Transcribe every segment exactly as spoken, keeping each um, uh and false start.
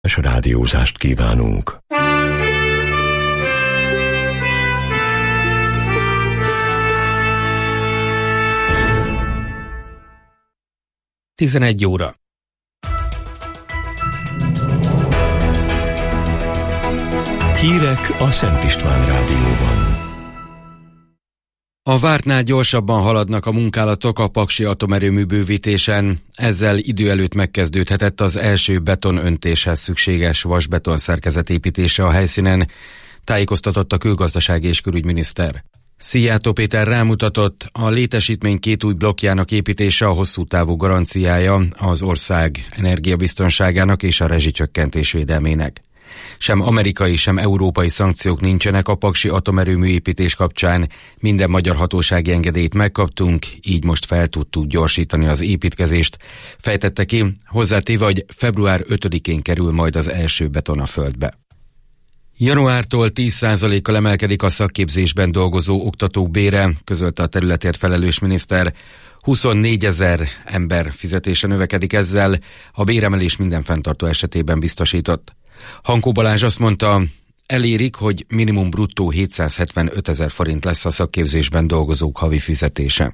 és rádiózást kívánunk. tizenegy óra. Hírek a Szent István Rádióban. A vártnál gyorsabban haladnak a munkálatok a paksi atomerőmű bővítésen, ezzel idő előtt megkezdődhetett az első betonöntéshez szükséges vasbeton szerkezet építése a helyszínen, tájékoztatott a külgazdasági és külügyminiszter. Szijjártó Péter rámutatott, a létesítmény két új blokkjának építése a hosszú távú garanciája az ország energiabiztonságának és a rezsicsökkentés védelmének. Sem amerikai, sem európai szankciók nincsenek a paksi atomerőmű építés kapcsán, minden magyar hatósági engedélyt megkaptunk, így most fel tudtuk gyorsítani az építkezést, fejtette ki, hozzátéve, hogy február ötödikén kerül majd az első beton a földbe. Januártól tíz százalékkal emelkedik a szakképzésben dolgozó oktatók bére, közölte a területért felelős miniszter. huszonnégyezer ember fizetése növekedik ezzel, a béremelés minden fenntartó esetében biztosított. Hankó Balázs azt mondta, elérik, hogy minimum bruttó hétszázhetvenötezer forint lesz a szakképzésben dolgozók havi fizetése.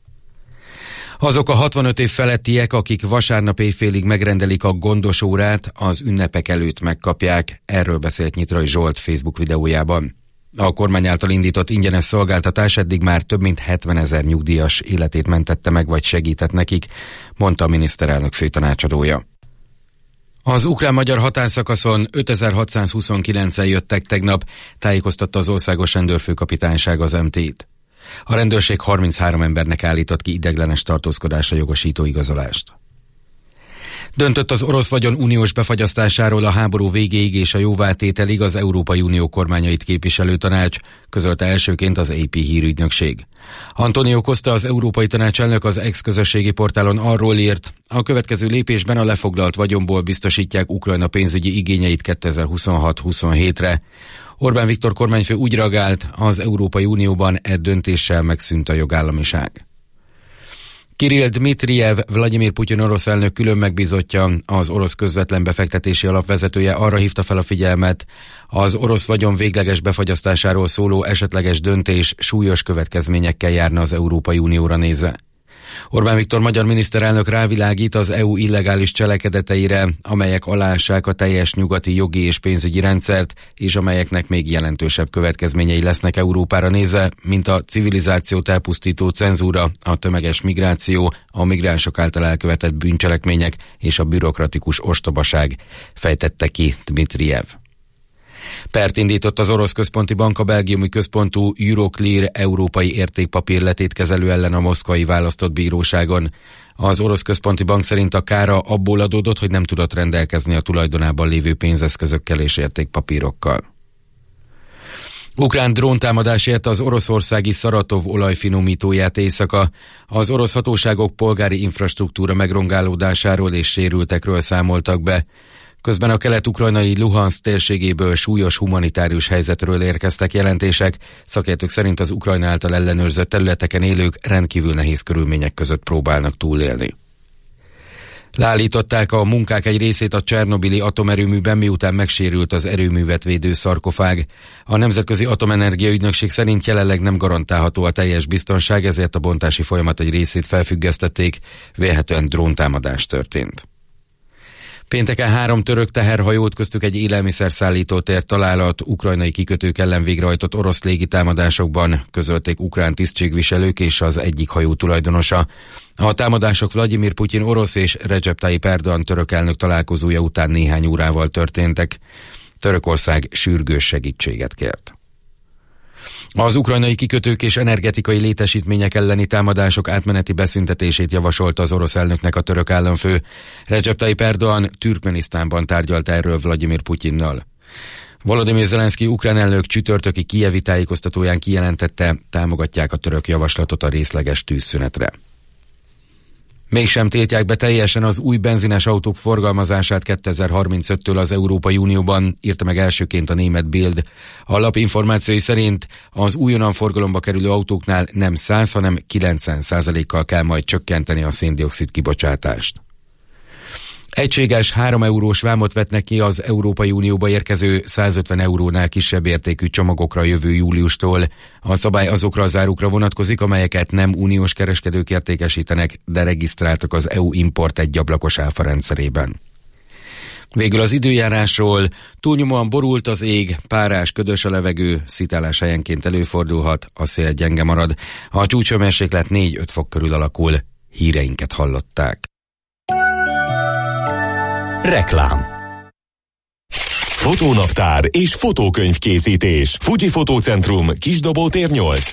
Azok a hatvanöt év felettiek, akik vasárnap éjfélig megrendelik a gondos órát, az ünnepek előtt megkapják, erről beszélt Nyitrai Zsolt Facebook videójában. A kormány által indított ingyenes szolgáltatás eddig már több mint hetvenezer nyugdíjas életét mentette meg vagy segített nekik, mondta a miniszterelnök főtanácsadója. Az ukrán-magyar határszakaszon ötezer-hatszázhuszonkilencen jöttek tegnap, tájékoztatta az Országos Rendőrfőkapitányság az em té i-t. A rendőrség harminchárom embernek állított ki ideiglenes tartózkodásra jogosító igazolást. Döntött az orosz vagyon uniós befagyasztásáról a háború végéig és a jóvátételig az Európai Unió kormányait képviselő tanács, közölte elsőként az á pé hírügynökség. Antonio Costa, az Európai Tanács elnök az ex-közösségi portálon arról írt, a következő lépésben a lefoglalt vagyonból biztosítják Ukrajna pénzügyi igényeit kétezer-huszonhat-huszonhétre. Orbán Viktor kormányfő úgy reagált, az Európai Unióban e döntéssel megszűnt a jogállamiság. Kirill Dmitrijev, Vladimir Putyin orosz elnök külön megbízottja, az orosz közvetlen befektetési alap vezetője arra hívta fel a figyelmet, az orosz vagyon végleges befagyasztásáról szóló esetleges döntés súlyos következményekkel járna az Európai Unióra nézve. Orbán Viktor magyar miniszterelnök rávilágít az é u illegális cselekedeteire, amelyek aláássák a teljes nyugati jogi és pénzügyi rendszert, és amelyeknek még jelentősebb következményei lesznek Európára nézve, mint a civilizációt elpusztító cenzúra, a tömeges migráció, a migránsok által elkövetett bűncselekmények és a bürokratikus ostobaság, fejtette ki Dmitrijev. Pert indított az orosz központi bank a belgiumi központú Euroclear európai értékpapírletét kezelő ellen a moszkvai választott bíróságon. Az orosz központi bank szerint a kára abból adódott, hogy nem tudott rendelkezni a tulajdonában lévő pénzeszközökkel és értékpapírokkal. Ukrán dróntámadás érte az oroszországi Szaratov olajfinomítóját éjszaka. Az orosz hatóságok polgári infrastruktúra megrongálódásáról és sérültekről számoltak be. Közben a kelet-ukrajnai Luhanszk térségéből súlyos humanitárius helyzetről érkeztek jelentések, szakértők szerint az Ukrajna által ellenőrzött területeken élők rendkívül nehéz körülmények között próbálnak túlélni. Leállították a munkák egy részét a csernobili atomerőműben, miután megsérült az erőművet védő szarkofág. A Nemzetközi Atomenergia Ügynökség szerint jelenleg nem garantálható a teljes biztonság, ezért a bontási folyamat egy részét felfüggesztették, vélhetően dróntámadás történt. Pénteken három török teherhajót, köztük egy élelmiszerszállítót ért találat ukrajnai kikötők ellen végrehajtott orosz légitámadásokban, közölték ukrán tisztségviselők és az egyik hajó tulajdonosa. A támadások Vladimir Putyin orosz és Recep Tayyip Erdoğan török elnök találkozója után néhány órával történtek. Törökország sürgős segítséget kért. Az ukrajnai kikötők és energetikai létesítmények elleni támadások átmeneti beszüntetését javasolta az orosz elnöknek a török államfő. Recep Tayyip Erdoğan Türkmenisztánban tárgyalt erről Vladimir Putyinnal. Volodymyr Zelenszky ukrán elnök csütörtöki kijevi tájékoztatóján kijelentette, támogatják a török javaslatot a részleges tűzszünetre. Mégsem tiltják be teljesen az új benzines autók forgalmazását kétezer-harmincöttől az Európai Unióban, írta meg elsőként a német Bild. A lap információi szerint az újonnan forgalomba kerülő autóknál nem száz, hanem kilencven százalékkal kell majd csökkenteni a szén-dioxid kibocsátást. Egységes három eurós vámot vetnek ki az Európai Unióba érkező százötven eurónál kisebb értékű csomagokra jövő júliustól. A szabály azokra az árukra vonatkozik, amelyeket nem uniós kereskedők értékesítenek, de regisztráltak az é u import egyablakos áfa rendszerében. Végül az időjárásról: túlnyomóan borult az ég, párás, ködös a levegő, szitálás helyenként előfordulhat, a szél gyenge marad. A csúcshőmérséklet négy-öt fok körül alakul. Híreinket hallották. Reklám. Fotónaptár és fotókönyvkészítés. Fuji Fotócentrum, Kisdobó tér nyolc.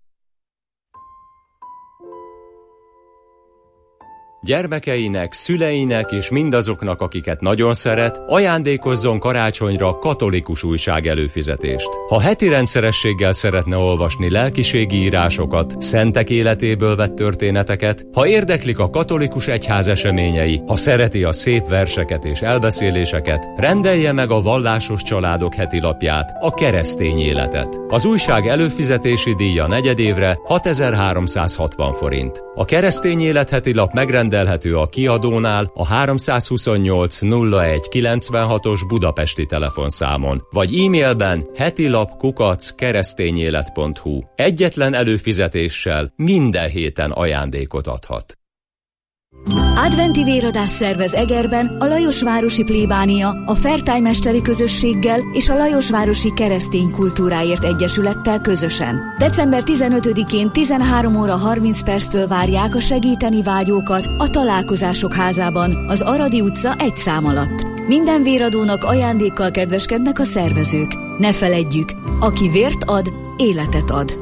Gyermekeinek, szüleinek és mindazoknak, akiket nagyon szeret, ajándékozzon karácsonyra katolikus újság előfizetést. Ha heti rendszerességgel szeretne olvasni lelkiségi írásokat, szentek életéből vett történeteket, ha érdeklik a katolikus egyház eseményei, ha szereti a szép verseket és elbeszéléseket, rendelje meg a Vallásos Családok heti lapját, a Keresztény Életet. Az újság előfizetési díja negyedévre hatezer-háromszázhatvan forint. A Keresztény Élet heti lap megrendelhető a kiadónál a háromszázhuszonnyolc nulla egy kilencvenhatos budapesti telefonszámon, vagy e-mailben hetilap kukac keresztényélet pont hu. Egyetlen előfizetéssel minden héten ajándékot adhat. Adventi véradás szervez Egerben a Lajosvárosi Plébánia, a Fertály-mesteri közösséggel és a Lajosvárosi Keresztény Kultúráért Egyesülettel közösen. december tizenötödikén tizenhárom óra harminc perctől várják a segíteni vágyókat a Találkozások házában, az Aradi utca egy szám alatt. Minden véradónak ajándékkal kedveskednek a szervezők. Ne feledjük, aki vért ad, életet ad.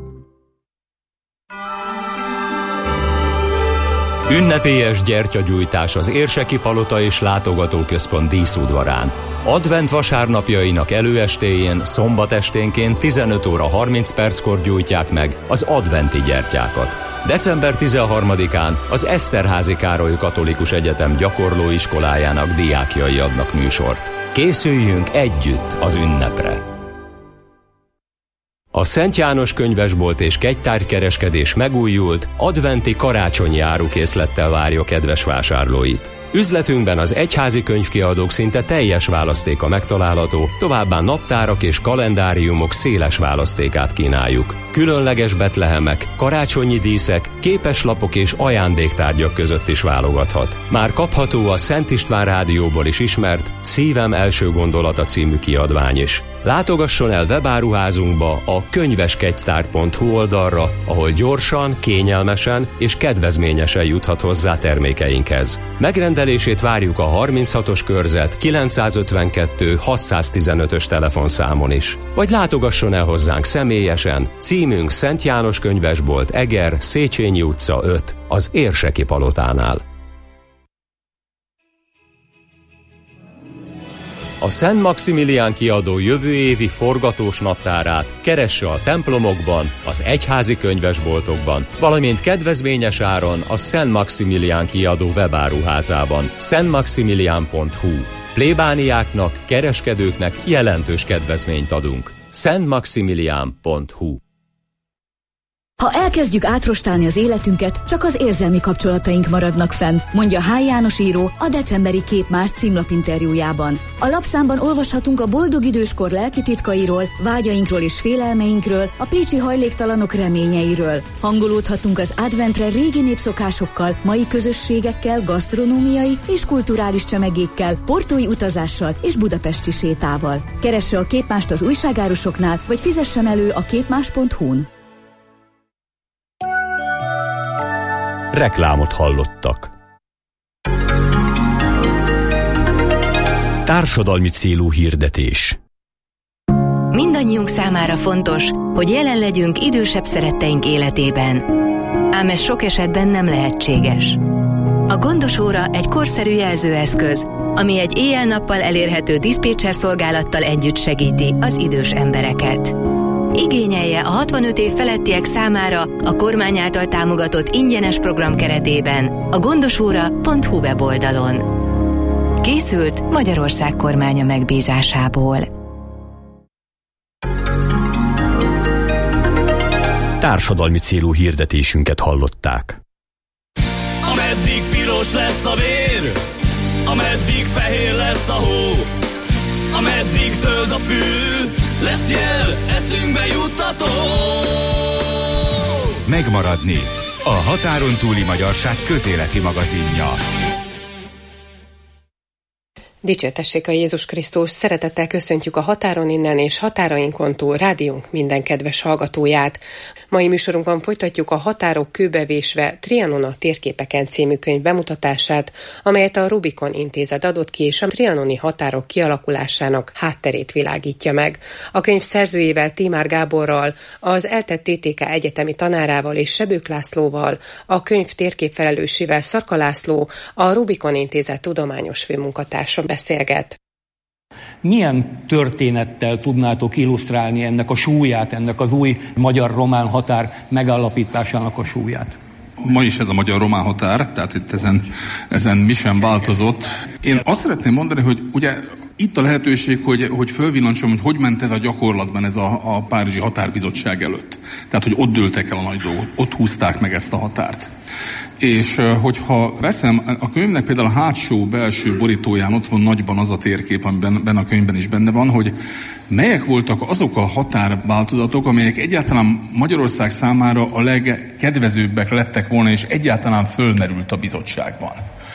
Ünnepélyes gyertyagyújtás az Érseki Palota és Látogatóközpont díszudvarán. Advent vasárnapjainak előestéjén, szombat esténként tizenöt óra harminc perckor gyújtják meg az adventi gyertyákat. december tizenharmadikán az Eszterházy Károly Katolikus Egyetem gyakorlóiskolájának diákjai adnak műsort. Készüljünk együtt az ünnepre! A Szent János könyvesbolt és kegytárgykereskedés megújult, adventi karácsonyi árukészlettel várja kedves vásárlóit. Üzletünkben az egyházi könyvkiadók szinte teljes választéka megtalálható, továbbá naptárak és kalendáriumok széles választékát kínáljuk. Különleges betlehemek, karácsonyi díszek, képeslapok és ajándéktárgyak között is válogathat. Már kapható a Szent István Rádióból is ismert Szívem első gondolata című kiadvány is. Látogasson el webáruházunkba, a könyveskegytár pont hu oldalra, ahol gyorsan, kényelmesen és kedvezményesen juthat hozzá termékeinkhez. Megrendelését várjuk a harminchatos körzet kilencszázötvenkettő hatszáztizenötös telefonszámon is. Vagy látogasson el hozzánk személyesen, címünk Szent János könyvesbolt, Eger, Széchenyi utca öt, az Érseki Palotánál. A Szent Maximilián kiadó jövő évi forgatós naptárát keresse a templomokban, az egyházi könyvesboltokban, valamint kedvezményes áron a Szent Maximilián kiadó webáruházában, szent maximilián pont hu. Plébániáknak, kereskedőknek jelentős kedvezményt adunk. szent maximilián pont hu. Ha elkezdjük átrostálni az életünket, csak az érzelmi kapcsolataink maradnak fenn, mondja H. János író a decemberi Képmás címlapinterjújában. A lapszámban olvashatunk a boldog időskor lelki titkairól, vágyainkról és félelmeinkről, a pécsi hajléktalanok reményeiről. Hangolódhatunk az adventre régi népszokásokkal, mai közösségekkel, gasztronómiai és kulturális csemegékkel, portói utazással és budapesti sétával. Keresse a Képmást az újságárusoknál, vagy fizessen elő a képmás pont hu-n. Reklámot hallottak. Társadalmi célú hirdetés. Mindannyiunk számára fontos, hogy jelen legyünk idősebb szeretteink életében. Ám ez sok esetben nem lehetséges. A Gondos Óra egy korszerű jelzőeszköz, ami egy éjjel-nappal elérhető diszpécser szolgálattal együtt segíti az idős embereket. Igényelje a hatvanöt év felettiek számára a kormány által támogatott ingyenes program keretében a gondosóra pont hu weboldalon. Készült Magyarország kormánya megbízásából. Társadalmi célú hirdetésünket hallották. Ameddig piros lesz a vér, ameddig fehér lesz a hó, ameddig zöld a fű, lesz jel, eszünkbe juttató. Megmaradni. A határon túli magyarság közéleti magazinja. Dicsértessék a Jézus Krisztus, szeretettel köszöntjük a Határon innen és határainkon túl rádiónk minden kedves hallgatóját. Mai műsorunkban folytatjuk a Határok kőbevésve Trianon a térképeken című könyv bemutatását, amelyet a Rubikon Intézet adott ki, és a trianoni határok kialakulásának hátterét világítja meg. A könyv szerzőjével, Tímár Gáborral, az ELTE té té ká egyetemi tanárával és Sebők Lászlóval, a könyv térképfelelősével, Szarka László, a Rubikon Intézet tudományos főmunkatársa beszélget. Milyen történettel tudnátok illusztrálni ennek a súlyát, ennek az új magyar-román határ megállapításának a súlyát? Ma is ez a magyar-román határ, tehát itt ezen, ezen mi sem változott. Én azt szeretném mondani, hogy ugye itt a lehetőség, hogy, hogy fölvillancsom, hogy hogy ment ez a gyakorlatban ez a, a Párizsi Határbizottság előtt. Tehát, hogy ott dőltek el a nagy dolgok, ott húzták meg ezt a határt. És hogyha veszem, a könyvnek például a hátsó belső borítóján ott van nagyban az a térkép, amiben benne a könyvben is benne van, hogy melyek voltak azok a határváltozatok, amelyek egyáltalán Magyarország számára a legkedvezőbbek lettek volna, és egyáltalán fölmerült a bizottságban.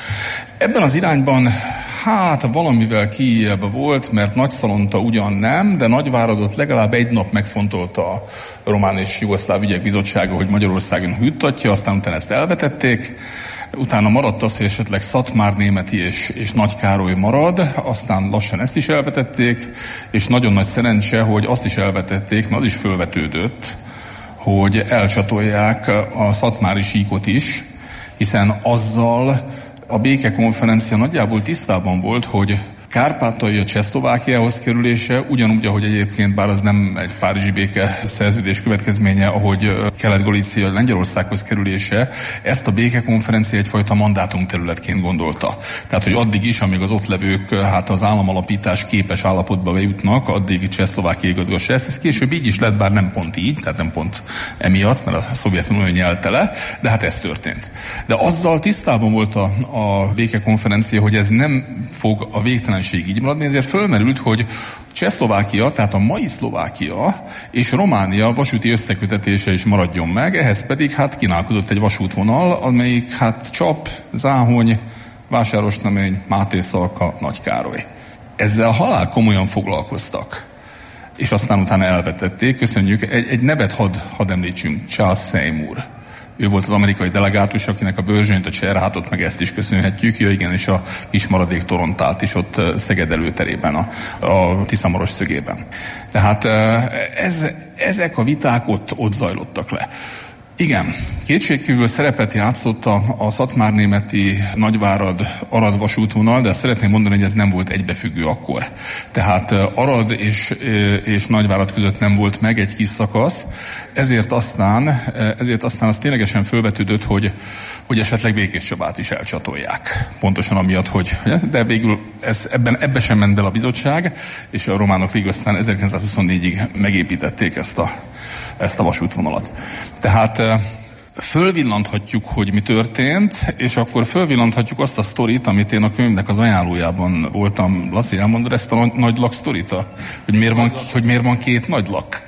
Ebben az irányban hát valamivel kijebb volt, mert Nagyszalonta ugyan nem, de Nagyváradot legalább egy nap megfontolta a Román és Jugoszláv Ügyek Bizottsága, hogy Magyarországon hűtatja, aztán utána ezt elvetették. Utána maradt az, hogy esetleg Szatmárnémeti és, és Nagykároly marad, aztán lassan ezt is elvetették, és nagyon nagy szerencse, hogy azt is elvetették, mert az is fölvetődött, hogy elcsatolják a szatmári síkot is, hiszen azzal a békekonferencia nagyjából tisztában volt, hogy Kárpátalja Csehszlovákiához kerülése, ugyanúgy, ahogy egyébként, bár az nem egy párizsi béke szerződés következménye, ahogy Kelet-Galícia Lengyelországhoz kerülése, ezt a békekonferencia egyfajta mandátumterületként gondolta. Tehát, hogy addig is, amíg az ott levők hát az államalapítás képes állapotba bejutnak, addig Csehszlovákia igazgassa ezt. Ez később így is lett, bár nem pont így, tehát nem pont emiatt, mert a Szovjetunió nyelte le, de hát ez történt. De azzal tisztában volt a, a békekonferencia, hogy ez nem fog a végtelen így maradni, ezért fölmerült, hogy Csehszlovákia, tehát a mai Szlovákia és Románia vasúti összekötetése is maradjon meg, ehhez pedig hát kínálkodott egy vasútvonal, amelyik hát Csap, Záhony, Vásárosnamény, Mátészalka, Nagykároly. Ezzel halál komolyan foglalkoztak. És aztán utána elvetették, köszönjük, egy, egy nevet hadd had említsünk, Charles Seymour. Ő volt az amerikai delegátus, akinek a Börzsönyt, a Cserhátot, meg ezt is köszönhetjük. Ja, igen, és a kis maradék Torontált is ott Szeged előterében, a, a Tiszamoros szögében. Tehát ez, ezek a viták ott, ott zajlottak le. Igen, kétségkívül szerepet játszott a, a szatmárnémeti Nagyvárad-Arad vasútvonal, de szeretném mondani, hogy ez nem volt egybefüggő akkor. Tehát Arad és, és Nagyvárad között nem volt meg egy kis szakasz, ezért aztán, ezért aztán az ténylegesen fölvetődött, hogy, hogy esetleg Békéscsabát is elcsatolják. Pontosan amiatt, hogy de végül ez, ebben, ebbe sem ment bele a bizottság, és a románok végül aztán ezerkilencszázhuszonnégyig megépítették ezt a, ezt a vasútvonalat. Tehát fölvillanthatjuk, hogy mi történt, és akkor fölvillanthatjuk azt a sztorit, amit én a könyvnek az ajánlójában voltam. Laci, elmondod ezt a nagylak sztorit? Hogy miért van, hogy miért van két nagylak?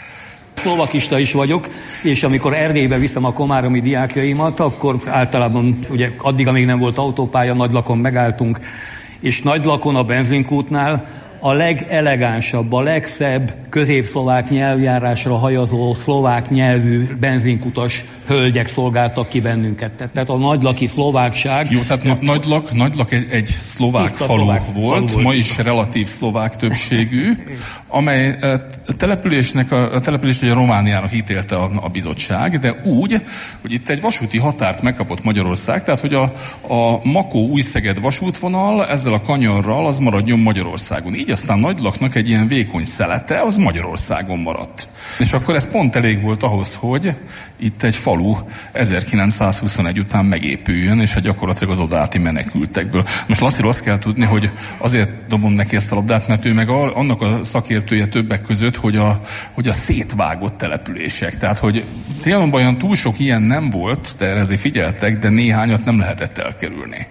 Szlovakista is vagyok, és amikor Erdélybe viszem a komáromi diákjaimat, akkor általában ugye addig, amíg nem volt autópálya, Nagylakon megálltunk, és Nagylakon a benzinkútnál a legelegánsabb, a legszebb középszlovák nyelvjárásra hajazó szlovák nyelvű benzinkutas hölgyek szolgáltak ki bennünket. Tehát a nagylaki szlovákság... Jó, tehát na- Nagylak, Nagylak egy, egy szlovák falu szlovák volt, falu ma is relatív szlovák többségű, amely a településnek a, a települést ugye Romániának ítélte a, a bizottság, de úgy, hogy itt egy vasúti határt megkapott Magyarország, tehát hogy a, a Makó-Újszeged vasútvonal ezzel a kanyarral az maradjon Magyarországon. Így aztán Nagylaknak egy ilyen vékony szelete az Magyarországon maradt. És akkor ez pont elég volt ahhoz, hogy itt egy falu ezerkilencszázhuszonegy után megépüljön, és hát gyakorlatilag az odáti menekültekből. Most Laciról azt kell tudni, hogy azért dobom neki ezt a labdát, mert ő meg annak a szakértője többek között, hogy a, hogy a szétvágott települések. Tehát, hogy Trianonban olyan túl sok ilyen nem volt, de erre azért figyeltek, de néhányat nem lehetett elkerülni.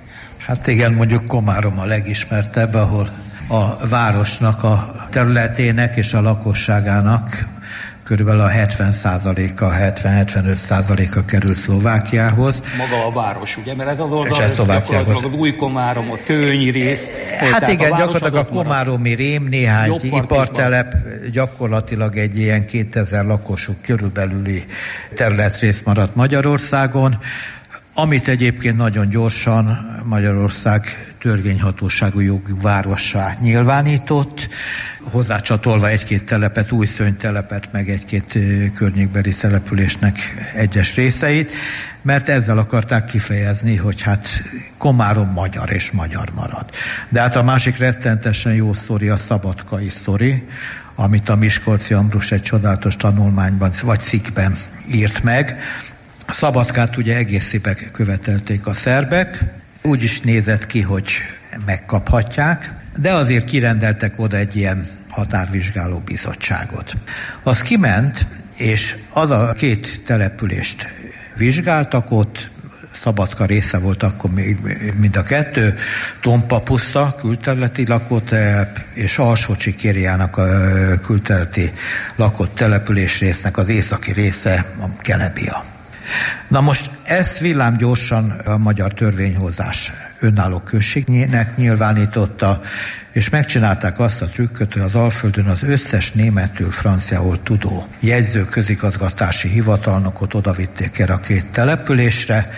Hát igen, mondjuk Komárom a legismertebb, ahol a városnak a területének és a lakosságának körülbelül a hetven százaléka, hetven-hetvenöt százaléka kerül Szlovákiához. Maga a város, ugye? Mert ez az oldal, gyakorlatilag az új Komárom, a Kőnyi rész. Hát igen, a gyakorlatilag a komáromi rém, néhány ipartelep, gyakorlatilag egy ilyen kétezer lakosú körülbelüli területrész maradt Magyarországon, amit egyébként nagyon gyorsan Magyarország törvényhatóságú jogi várossá nyilvánított, hozzácsatolva egy-két telepet, Újszöny-telepet, meg egy-két környékbeli településnek egyes részeit, mert ezzel akarták kifejezni, hogy hát Komárom magyar és magyar marad. De hát a másik rettentesen jó sztori a szabadkai sztori, amit a Miskolci Ambrus egy csodálatos tanulmányban vagy cikkben írt meg. Szabadkát ugye egészében követelték a szerbek, úgy is nézett ki, hogy megkaphatják, de azért kirendeltek oda egy ilyen határvizsgáló bizottságot. Az kiment, és az a két települést vizsgáltak ott, Szabadka része volt akkor még mind a kettő, Tompapuszta külterületi lakótelep, és Alsó-Csikériának a külterületi lakott település résznek az északi része a Kelebia. Na most ezt villámgyorsan a magyar törvényhozás önálló községnek nyilvánította, és megcsinálták azt a trükköt, hogy az Alföldön az összes németül, franciául tudó jegyző közigazgatási hivatalnokot odavitték erre a két településre,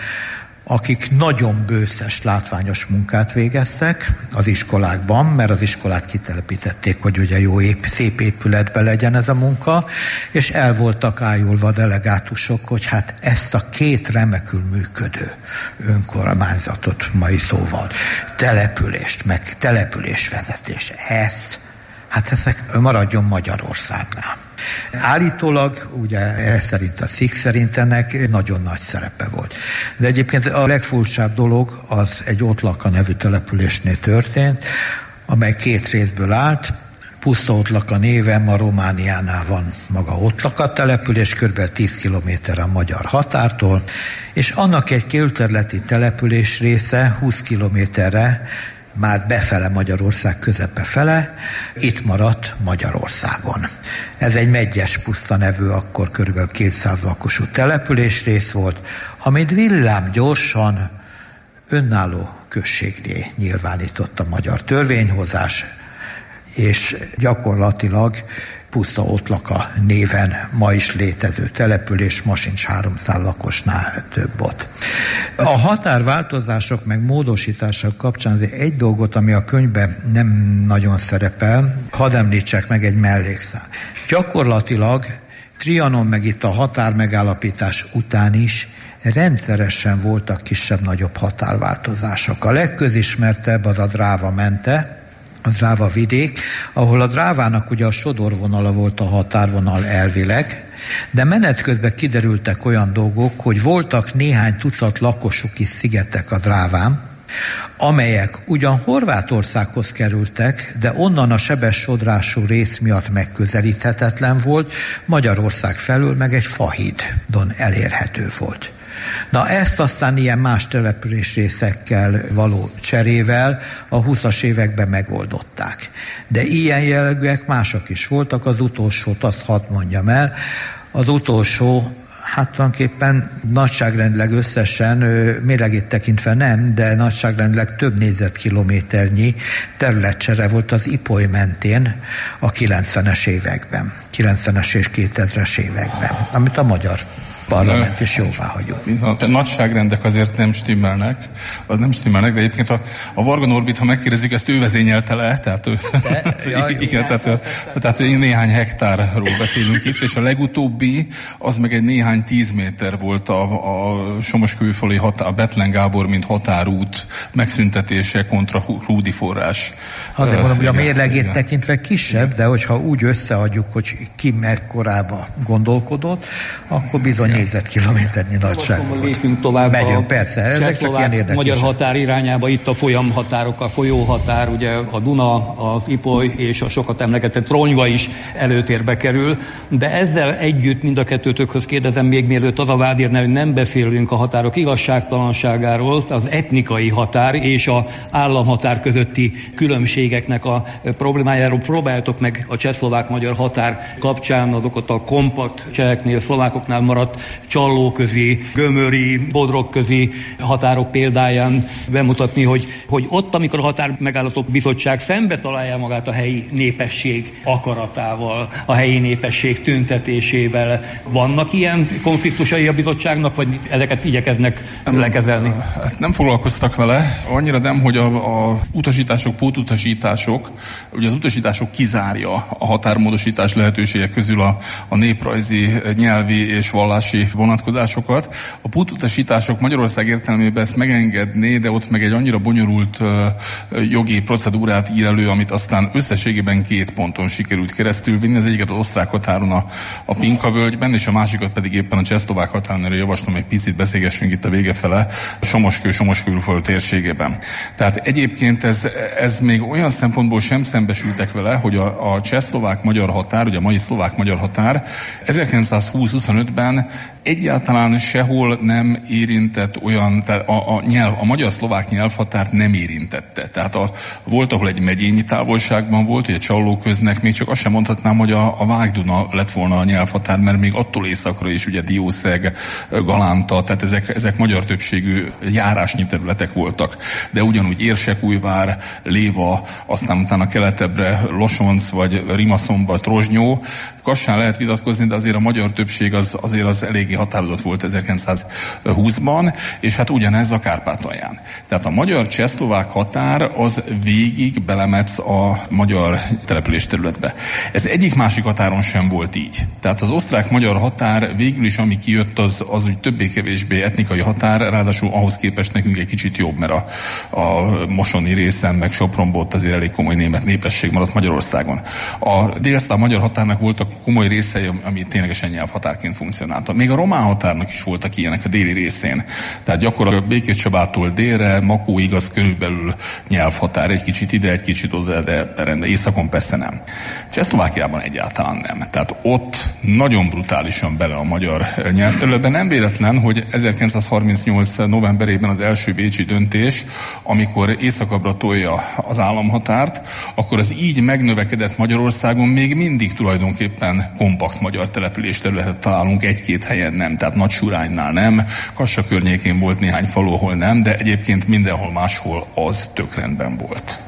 akik nagyon bőszes, látványos munkát végeztek az iskolákban, mert az iskolát kitelepítették, hogy ugye jó, ép, szép épületben legyen ez a munka, és el voltak ájulva delegátusok, hogy hát ezt a két remekül működő önkormányzatot, mai szóval, települést, meg településvezetés, ezt, hát ezek maradjon Magyarországnál. Állítólag, ugye ez szerint a cikk szerint ennek nagyon nagy szerepe volt. De egyébként a legfurcsább dolog az egy Ottlaka nevű településnél történt, amely két részből állt. Puszta Ottlaka néven ma Romániánál van maga Ottlaka település, kb. tíz kilométerre a magyar határtól, és annak egy külterületi település része húsz kilométerre már befele Magyarország közepe fele, itt maradt Magyarországon. Ez egy Medgyes Puszta nevű, akkor körülbelül kétszáz lakosú településrész volt, amit villám gyorsan önálló községné nyilvánított a magyar törvényhozás, és gyakorlatilag Puszta Ottlaka néven ma is létező település, ma sincs háromszáz lakosnál több ott. A határváltozások meg módosítások kapcsán egy dolgot, ami a könyvben nem nagyon szerepel, hadd említsek meg egy mellékszál. Gyakorlatilag Trianon meg itt a határmegállapítás után is rendszeresen voltak kisebb-nagyobb határváltozások. A legközismertebb az a Dráva mente, a Dráva vidék, ahol a Drávának ugye a sodorvonala volt a határvonal elvileg, de menet közben kiderültek olyan dolgok, hogy voltak néhány tucat lakosuk is szigetek a Dráván, amelyek ugyan Horvátországhoz kerültek, de onnan a sebes sodrású rész miatt megközelíthetetlen volt, Magyarország felől meg egy fahídon elérhető volt. Na ezt aztán ilyen más településrészekkel való cserével a húszas években megoldották. De ilyen jellegűek mások is voltak, az utolsót azt hadd mondjam el, az utolsó, hát tulajdonképpen nagyságrendileg összesen, mérlegét tekintve nem, de nagyságrendileg több négyzetkilométernyi területcsere volt az Ipoly mentén a kilencvenes években, kilencvenes és kétezres években, amit a magyar parlament is jóvá hagyott. A nagyságrendek azért nem stimmelnek, az nem stimmelnek, de egyébként a, a Varga Norbit, ha megkérdezzük, ezt ő vezényelte le, tehát ő, de, ja, igen, tehát, tehát néhány hektárról beszélünk itt, és a legutóbbi, az meg egy néhány tíz méter volt a, a Somoskőfalui határ, a Bethlen Gábor, mint határút megszüntetése kontra Rúdi forrás. Azért mondom, hogy a mérlegét tekintve kisebb, de hogyha úgy összeadjuk, hogy ki mekkorába gondolkodott, akkor bizony négyzetkilométernyi nagyság. Lépünk tovább. Megyünk, persze, ezek csak ilyen érdekesek. Magyar határ irányába, itt a folyamhatárok, a folyóhatár, ugye a Duna, az Ipoly és a sokat emlegetett Ronyva is előtérbe kerül, de ezzel együtt mind a kettőtökhöz kérdezem még mielőtt az a vád érne, hogy nem beszélünk a határok igazságtalanságáról, az etnikai határ és az államhatár közötti különbségeknek a problémájáról. Próbáltok meg a csehszlovák-magyar határ kapcsán azokat a kompakt cseheknél, szlovákoknál maradt csallóközi, gömöri, bodrogközi határok példáján bemutatni, hogy, hogy ott, amikor a határ megállapodó bizottság szembe találja magát a helyi népesség akaratával, a helyi népesség tüntetésével, vannak ilyen konfliktusai a bizottságnak, vagy ezeket igyekeznek lekezelni? Hát nem foglalkoztak vele, annyira nem, hogy a, a utasítások, pótutasítások, ugye az utasítások kizárja a határmódosítás lehetőségek közül a, a néprajzi, nyelvi és vallási vonatkozásokat. A pótutasítások Magyarország értelmében ezt megengedné, de ott meg egy annyira bonyolult uh, jogi procedúrát ír elő, amit aztán összességében két ponton sikerült keresztül vinni. Az egyiket az osztrák határon a, a Pinka völgyben, és a másikat pedig éppen a csehszlovák határon, erről javaslom, egy picit beszélgessünk itt a vége fele, a Somoskő, Somoskő-Ulföld térségében. Tehát egyébként ez, ez még olyan szempontból sem szembesültek vele, hogy a, a csehszlovák-magyar határ, ugye a mai szlovák-magyar határ ezerkilencszázhúsz-huszonötben egyáltalán sehol nem érintett olyan, tehát a, a, nyelv, a magyar-szlovák nyelvhatárt nem érintette. Tehát a, volt, ahol egy megyényi távolságban volt, hogy a Csallóköznek még csak azt sem mondhatnám, hogy a, a Vágduna lett volna a nyelvhatár, mert még attól északra is ugye Diószeg, Galánta, tehát ezek, ezek magyar többségű járásnyi területek voltak. De ugyanúgy Érsekújvár, Léva, aztán utána keletebbre Losonc, vagy Rimaszombat, Rozsnyó, Kassán lehet vitatkozni, de azért a magyar többség az, azért az eléggé határozott volt ezerkilencszázhúszban, és hát ugyanez a Kárpátalján. Tehát a magyar-csehszlovák határ az végig belemetsz a magyar település területbe. Ez egyik másik határon sem volt így. Tehát az osztrák-magyar határ végül is, ami kijött, az, az úgy többé-kevésbé etnikai határ, ráadásul ahhoz képest nekünk egy kicsit jobb, mert a, a mosoni részen, meg Sopronból ott azért elég komoly német népesség maradt Magyarországon. A délszláv magyar határnak voltak komoly részei, ami ténylegesen nyelvhatárként funkcionálta. Még a román határnak is voltak ilyenek a déli részén. Tehát gyakorlatilag Békéscsabától délre, Makóig az körülbelül nyelvhatár, egy kicsit ide, egy kicsit oda, de rendben, északon persze nem. Csehszlovákiában egyáltalán nem. Tehát ott nagyon brutálisan bele a magyar nyelvterületben. Nem véletlen, hogy ezerkilencszázharmincnyolc novemberében az első bécsi döntés, amikor északabbra tolja az államhatárt, akkor az így megnövekedett Magyarországon még mindig tulajdonképpen kompakt magyar település területet találunk, egy-két helyen nem, tehát Nagysuránynál nem, Kassa környékén volt néhány falu, ahol nem, de egyébként mindenhol máshol az tök rendben volt.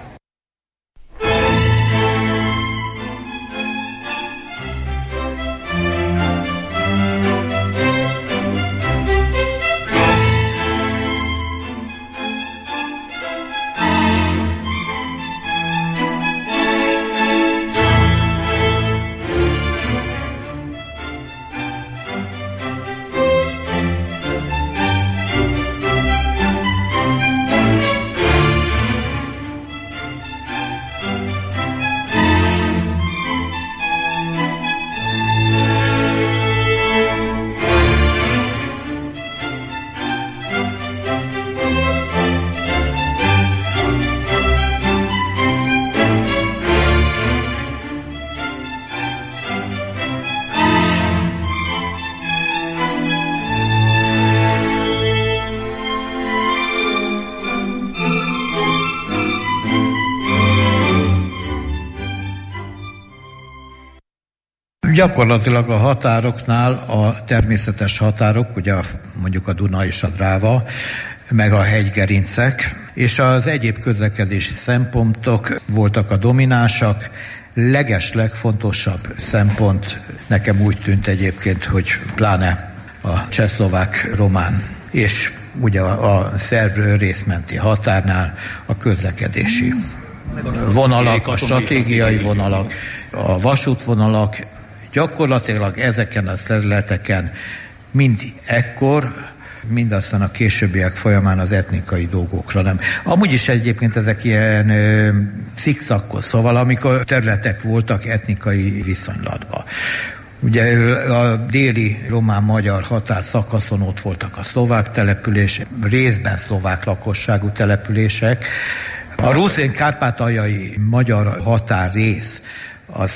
Gyakorlatilag a határoknál a természetes határok, ugye mondjuk a Duna és a Dráva, meg a hegygerincek, és az egyéb közlekedési szempontok voltak a dominánsak. Legesleg fontosabb szempont nekem úgy tűnt egyébként, hogy pláne a csehszlovák-román és ugye a szerb részmenti határnál a közlekedési vonalak, a stratégiai vonalak, a vasútvonalak, gyakorlatilag ezeken a területeken mind ekkor, mind aztán a későbbiek folyamán az etnikai dolgokra nem. Amúgy is egyébként ezek ilyen szikszakkos, szóval amikor területek voltak etnikai viszonylatban. Ugye a déli román-magyar határ szakaszon ott voltak a szlovák települések, részben szlovák lakosságú települések. A ruszén-kárpátaljai magyar határrész az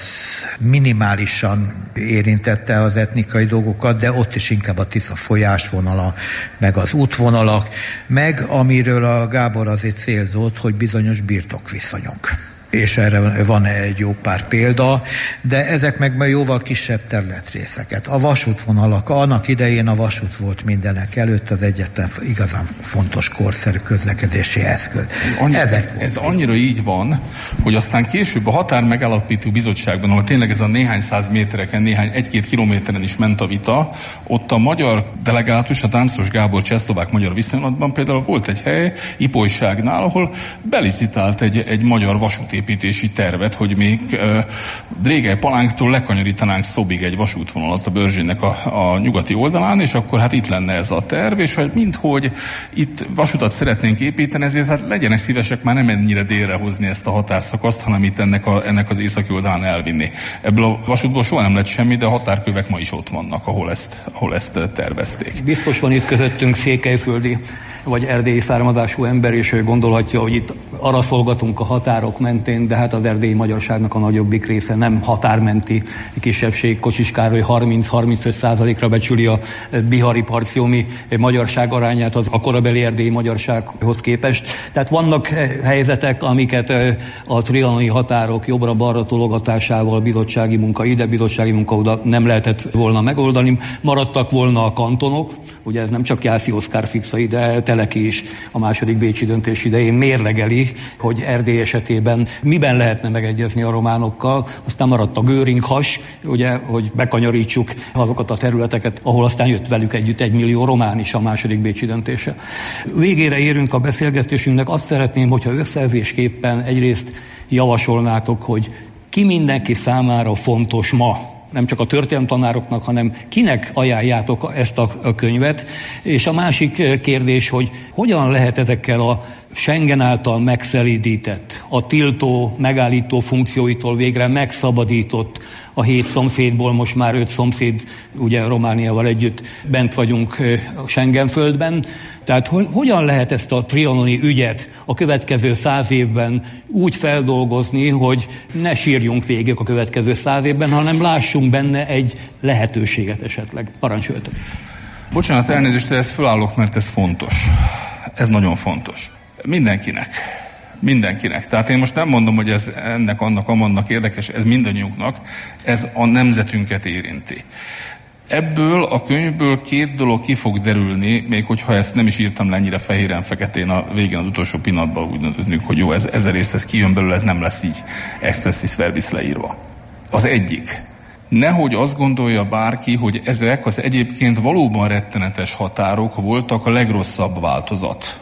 minimálisan érintette az etnikai dolgokat, de ott is inkább a Tisza folyásvonala, meg az útvonalak, meg amiről a Gábor azért célzott, hogy bizonyos birtokviszonyok. És erre van egy jó pár példa, de ezek meg jóval kisebb területrészeket. A vasútvonalak, annak idején a vasút volt mindenek előtt az egyetlen igazán fontos korszerű közlekedési eszköz. Ez, annyi, ez, ez annyira így van, hogy aztán később a határ megállapító bizottságban, ahol tényleg ez a néhány száz métereken, néhány egy-két kilométeren is ment a vita, ott a magyar delegátus, a Táncos Gábor csehszlovák-magyar viszonylatban például volt egy hely, Ipolyságnál, ahol belicitált egy, egy magyar vasúti építési tervet, hogy még uh, Drégely Palánktól lekanyarítanánk Szobig egy vasútvonalat a Börzsének a, a nyugati oldalán, és akkor hát itt lenne ez a terv, és hogy minthogy itt vasutat szeretnénk építeni, ezért hát legyenek szívesek már nem ennyire délre hozni ezt a határszakaszt, hanem itt ennek, a, ennek az északi oldalán elvinni. Ebből a vasútból soha nem lett semmi, de a határkövek ma is ott vannak, ahol ezt, ahol ezt tervezték. Biztos van itt közöttünk székelyföldi vagy erdélyi származású ember, és ő gondolhatja, hogy itt arra szolgatunk a határok mentén, de hát az erdélyi magyarságnak a nagyobbik része nem határmenti kisebbség. Kocsis Károly harminc-harmincöt százalékra becsüli a bihari parciomi magyarság arányát az a korabeli erdélyi magyarsághoz képest. Tehát vannak helyzetek, amiket a trianoni határok jobbra-balra tologatásával bizottsági munka ide, bizottsági munka oda nem lehetett volna megoldani. Maradtak volna a kantonok, ugye ez nem csak Jászi Oszkár fixai, de Teleki is a második bécsi döntés idején mérlegeli, hogy Erdély esetében miben lehetne megegyezni a románokkal. Aztán maradt a Göring-has, ugye, hogy bekanyarítsuk azokat a területeket, ahol aztán jött velük együtt egy millió román is a második bécsi döntése. Végére érünk a beszélgetésünknek, azt szeretném, hogyha összerzésképpen egyrészt javasolnátok, hogy ki mindenki számára fontos ma, nem csak a történelemtanároknak, hanem kinek ajánljátok ezt a könyvet. És a másik kérdés, hogy hogyan lehet ezekkel a Schengen által megszelídített, a tiltó, megállító funkcióitól végre megszabadított, a hét szomszédból most már öt szomszéd, ugye Romániával együtt bent vagyunk a Schengen földben. Tehát hogy, hogyan lehet ezt a trianoni ügyet a következő száz évben úgy feldolgozni, hogy ne sírjunk végig a következő száz évben, hanem lássunk benne egy lehetőséget esetleg. Parancsoljatok. Bocsánat, elnézést, ezt fölállok, mert ez fontos. Ez nagyon fontos. Mindenkinek. Mindenkinek. Tehát én most nem mondom, hogy ez ennek, annak, amannak érdekes, ez mindannyiunknak, ez a nemzetünket érinti. Ebből a könyvből két dolog ki fog derülni, még hogyha ezt nem is írtam le ennyire fehéren-feketén a végén, az utolsó pillanatban úgy döntünk, hogy jó, ez, ez a rész, ez kijön belőle, ez nem lesz így expressis verbis leírva. Az egyik. Nehogy azt gondolja bárki, hogy ezek az egyébként valóban rettenetes határok voltak a legrosszabb változat.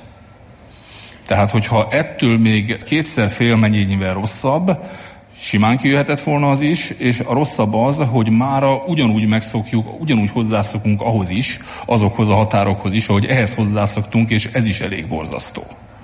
Tehát, hogyha ettől még kétszer félmennyivel rosszabb, simán kijöhetett volna az is, és a rosszabb az, hogy mára ugyanúgy megszokjuk, ugyanúgy hozzászokunk ahhoz is, azokhoz a határokhoz is, ahogy ehhez hozzászoktunk, és ez is elég borzasztó.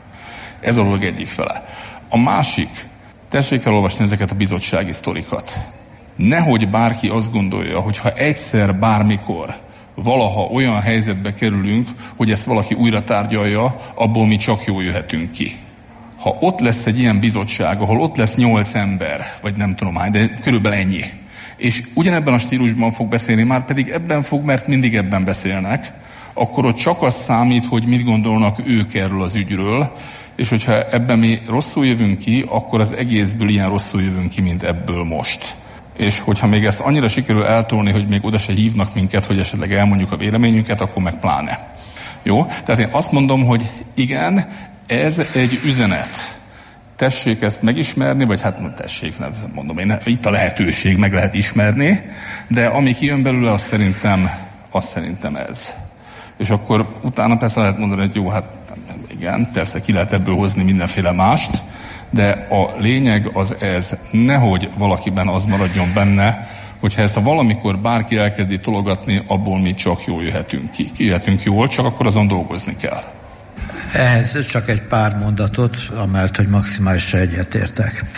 Ez a dolog egyik fele. A másik, tessék elolvasni ezeket a bizottsági sztorikat. Nehogy bárki azt gondolja, hogy ha egyszer, bármikor, valaha olyan helyzetbe kerülünk, hogy ezt valaki újra tárgyalja, abból mi csak jól jöhetünk ki. Ha ott lesz egy ilyen bizottság, ahol ott lesz nyolc ember, vagy nem tudom hány, de körülbelül ennyi, és ugyanebben a stílusban fog beszélni, már pedig ebben fog, mert mindig ebben beszélnek, akkor ott csak az számít, hogy mit gondolnak ők erről az ügyről, és hogyha ebben mi rosszul jövünk ki, akkor az egészből ilyen rosszul jövünk ki, mint ebből most. És hogyha még ezt annyira sikerül eltolni, hogy még oda se hívnak minket, hogy esetleg elmondjuk a véleményünket, akkor meg pláne. Jó? Tehát én azt mondom, hogy igen, ez egy üzenet. Tessék ezt megismerni, vagy hát tessék, nem mondom én, itt a lehetőség, meg lehet ismerni, de ami kijön belőle, az szerintem, az szerintem ez. És akkor utána persze lehet mondani, hogy jó, hát igen, persze ki lehet ebből hozni mindenféle mást, de a lényeg az ez, nehogy valakiben az maradjon benne, hogyha ezt a valamikor bárki elkezdi tologatni, abból mi csak jól jöhetünk ki. Ki jöhetünk jól, csak akkor azon dolgozni kell. Ehhez csak egy pár mondatot, amellett, hogy maximálisan egyetértek.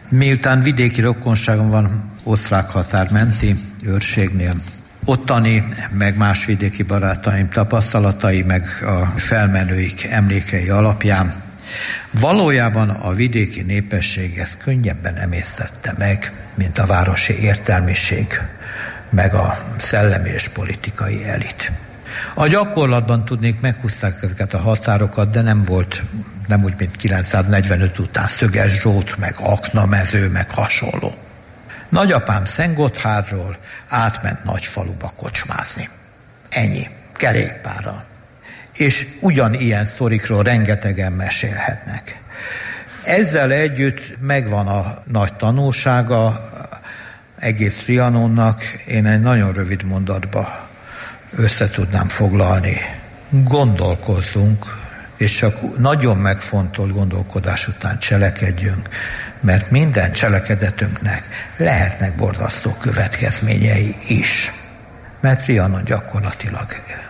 Miután vidéki rokonságom van osztrák határ menti őrségnél, ottani, meg más vidéki barátaim tapasztalatai, meg a felmenőik emlékei alapján valójában a vidéki népesség ezt könnyebben emésztette meg, mint a városi értelmiség, meg a szellemi és politikai elit. A gyakorlatban tudnék meghúzták ezeket a határokat, de nem volt, nem úgy, mint kilencszáznegyvenöt után Szöges Zsót, meg Aknamező, meg hasonló. Nagyapám Szentgotthárról átment Nagyfaluba kocsmázni. Ennyi, kerékpárral. És ugyanilyen sztorikról rengetegen mesélhetnek. Ezzel együtt megvan a nagy tanulsága egész Trianonnak, én egy nagyon rövid mondatba össze tudnám foglalni. Gondolkozzunk, és csak nagyon megfontolt gondolkodás után cselekedjünk, mert minden cselekedetünknek lehetnek borzasztó következményei is. Mert Trianon gyakorlatilag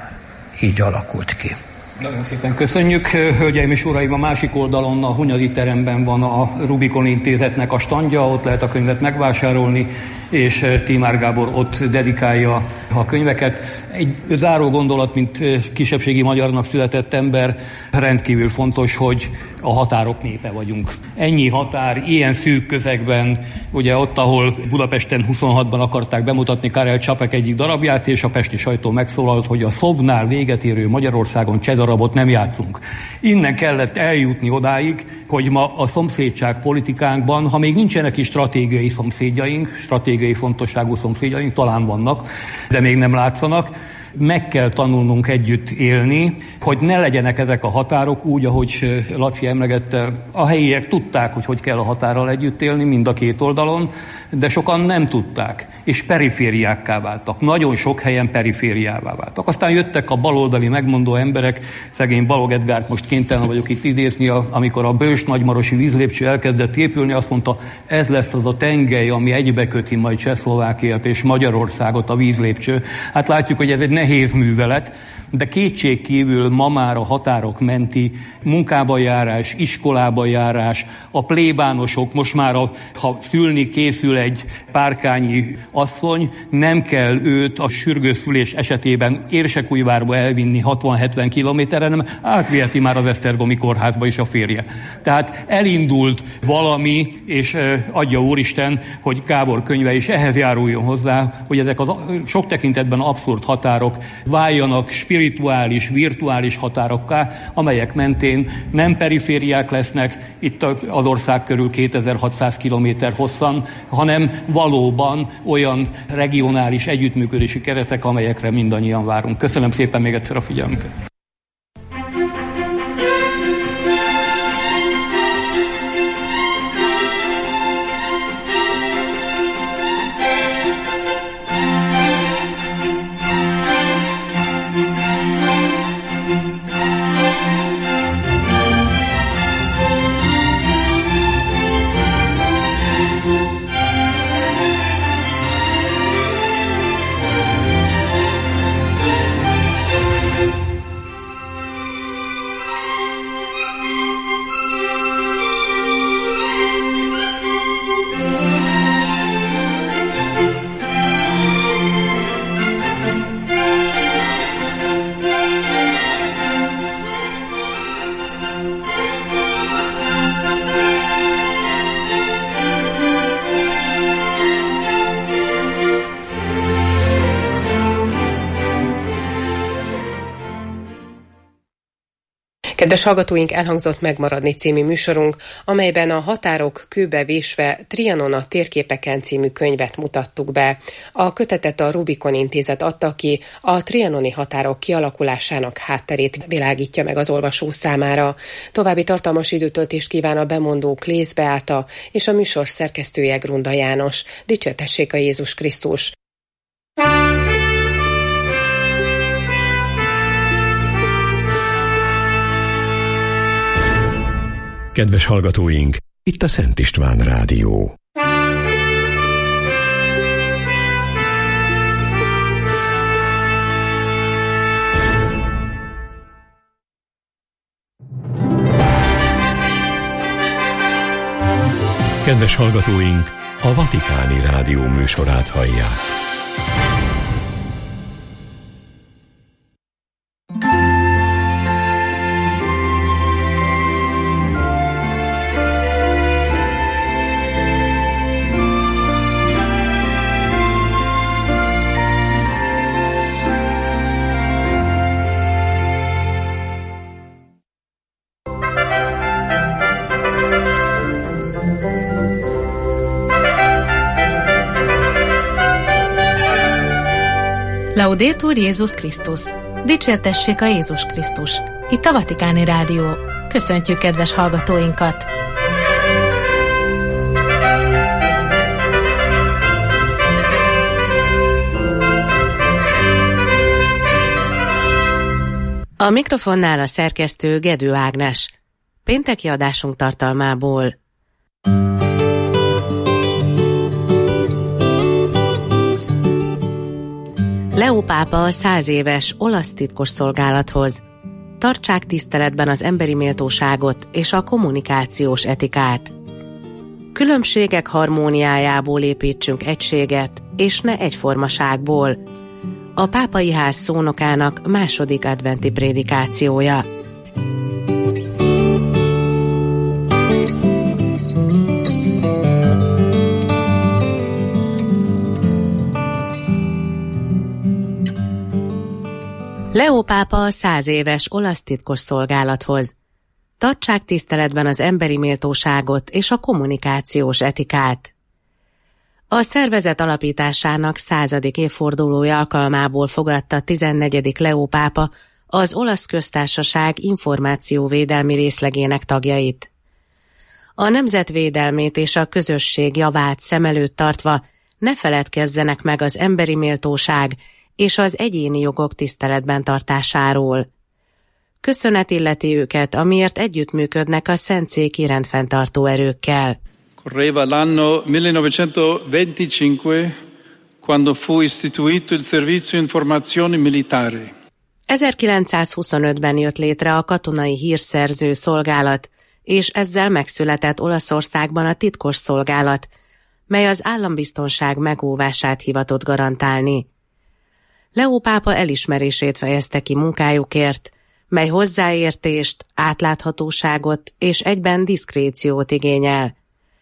így alakult ki. Nagyon szépen köszönjük, hölgyeim és uraim, a másik oldalon a Hunyadi teremben van a Rubikon Intézetnek a standja, ott lehet a könyvet megvásárolni, és Tímár Gábor ott dedikálja a könyveket. Egy záró gondolat, mint kisebbségi magyarnak született ember, rendkívül fontos, hogy a határok népe vagyunk. Ennyi határ, ilyen szűk közegben, ugye ott, ahol Budapesten huszonhatban akarták bemutatni Karel Čapek egyik darabját, és a pesti sajtó megszólalt, hogy a szobnál véget érő Magyarországon cseh darabot nem játszunk. Innen kellett eljutni odáig, hogy ma a szomszédság politikánkban, ha még nincsenek is stratégiai szomszédjaink, stratégiai fontosságú szomszédjaink, talán vannak, de még nem látszanak, meg kell tanulnunk együtt élni, hogy ne legyenek ezek a határok úgy, ahogy Laci emlegette, a helyiek tudták, hogy hogy kell a határral együtt élni, mind a két oldalon, de sokan nem tudták, és perifériákká váltak. Nagyon sok helyen perifériává váltak. Aztán jöttek a baloldali megmondó emberek, szegény Balogh Edgárt most kénytelen vagyok itt idézni, amikor a Bős-Nagymarosi vízlépcső elkezdett épülni, azt mondta, ez lesz az a tengely, ami egybeköti majd Csehszlovákiát és Magyarországot, a vízlépcső. Hát látjuk, hogy ez egy nehéz művelet, de kétségkívül ma már a határok menti munkába járás, iskolába járás, a plébánosok, most már a, ha szülni készül egy párkányi asszony, nem kell őt a sürgőszülés esetében Érsekújvárba elvinni hatvan-hetven kilométerre, hanem átviheti már az Esztergomi kórházba is a férje. Tehát elindult valami, és adja Úristen, hogy Gábor könyve is ehhez járuljon hozzá, hogy ezek a sok tekintetben abszurd határok váljanak spirituális, virtuális határokká, amelyek mentén nem perifériák lesznek itt az ország körül kétezer-hatszáz kilométer hosszan, hanem valóban olyan regionális együttműködési keretek, amelyekre mindannyian várunk. Köszönöm szépen még egyszer a figyelmüket. Kedves hallgatóink, elhangzott Megmaradni című műsorunk, amelyben a Határok kőbe vésve Trianon a térképeken című könyvet mutattuk be. A kötetet a Rubikon Intézet adta ki, a trianoni határok kialakulásának hátterét világítja meg az olvasó számára. További tartalmas időtöltést kíván a bemondó Klész Beáta és a műsor szerkesztője Grunda János. Dicsértessék a Jézus Krisztus! Kedves hallgatóink, itt a Szent István Rádió. Kedves hallgatóink, a Vatikáni Rádió műsorát hallják. Laudetur Jézus Krisztus! Dicsértessék a Jézus Krisztus! Itt a Vatikáni Rádió. Köszöntjük kedves hallgatóinkat! A mikrofonnál a szerkesztő Gedő Ágnes. Pénteki adásunk tartalmából. Leó pápa a száz éves olasz titkosszolgálathoz. Tartsák tiszteletben az emberi méltóságot és a kommunikációs etikát. Különbségek harmóniájából építsünk egységet, és ne egyformaságból. A pápai ház szónokának második adventi prédikációja. Leó pápa a száz éves olasz titkosszolgálathoz. Tartsák tiszteletben az emberi méltóságot és a kommunikációs etikát. A szervezet alapításának századik évfordulója alkalmából fogadta tizennegyedik Leó pápa az Olasz Köztársaság információvédelmi részlegének tagjait. A nemzetvédelmét és a közösség javát szem előtt tartva ne feledkezzenek meg az emberi méltóság és az egyéni jogok tiszteletben tartásáról. Köszönet illeti őket, amiért együttműködnek a szentszéki rendfenntartó erőkkel. Correva l'anno millenovecentoventicinque, quando fu istituito il Servizio Informazioni Militare. ezerkilencszázhuszonötben jött létre a katonai hírszerző szolgálat, és ezzel megszületett Olaszországban a titkos szolgálat, mely az állambiztonság megóvását hivatott garantálni. Leó pápa elismerését fejezte ki munkájukért, mely hozzáértést, átláthatóságot és egyben diszkréciót igényel.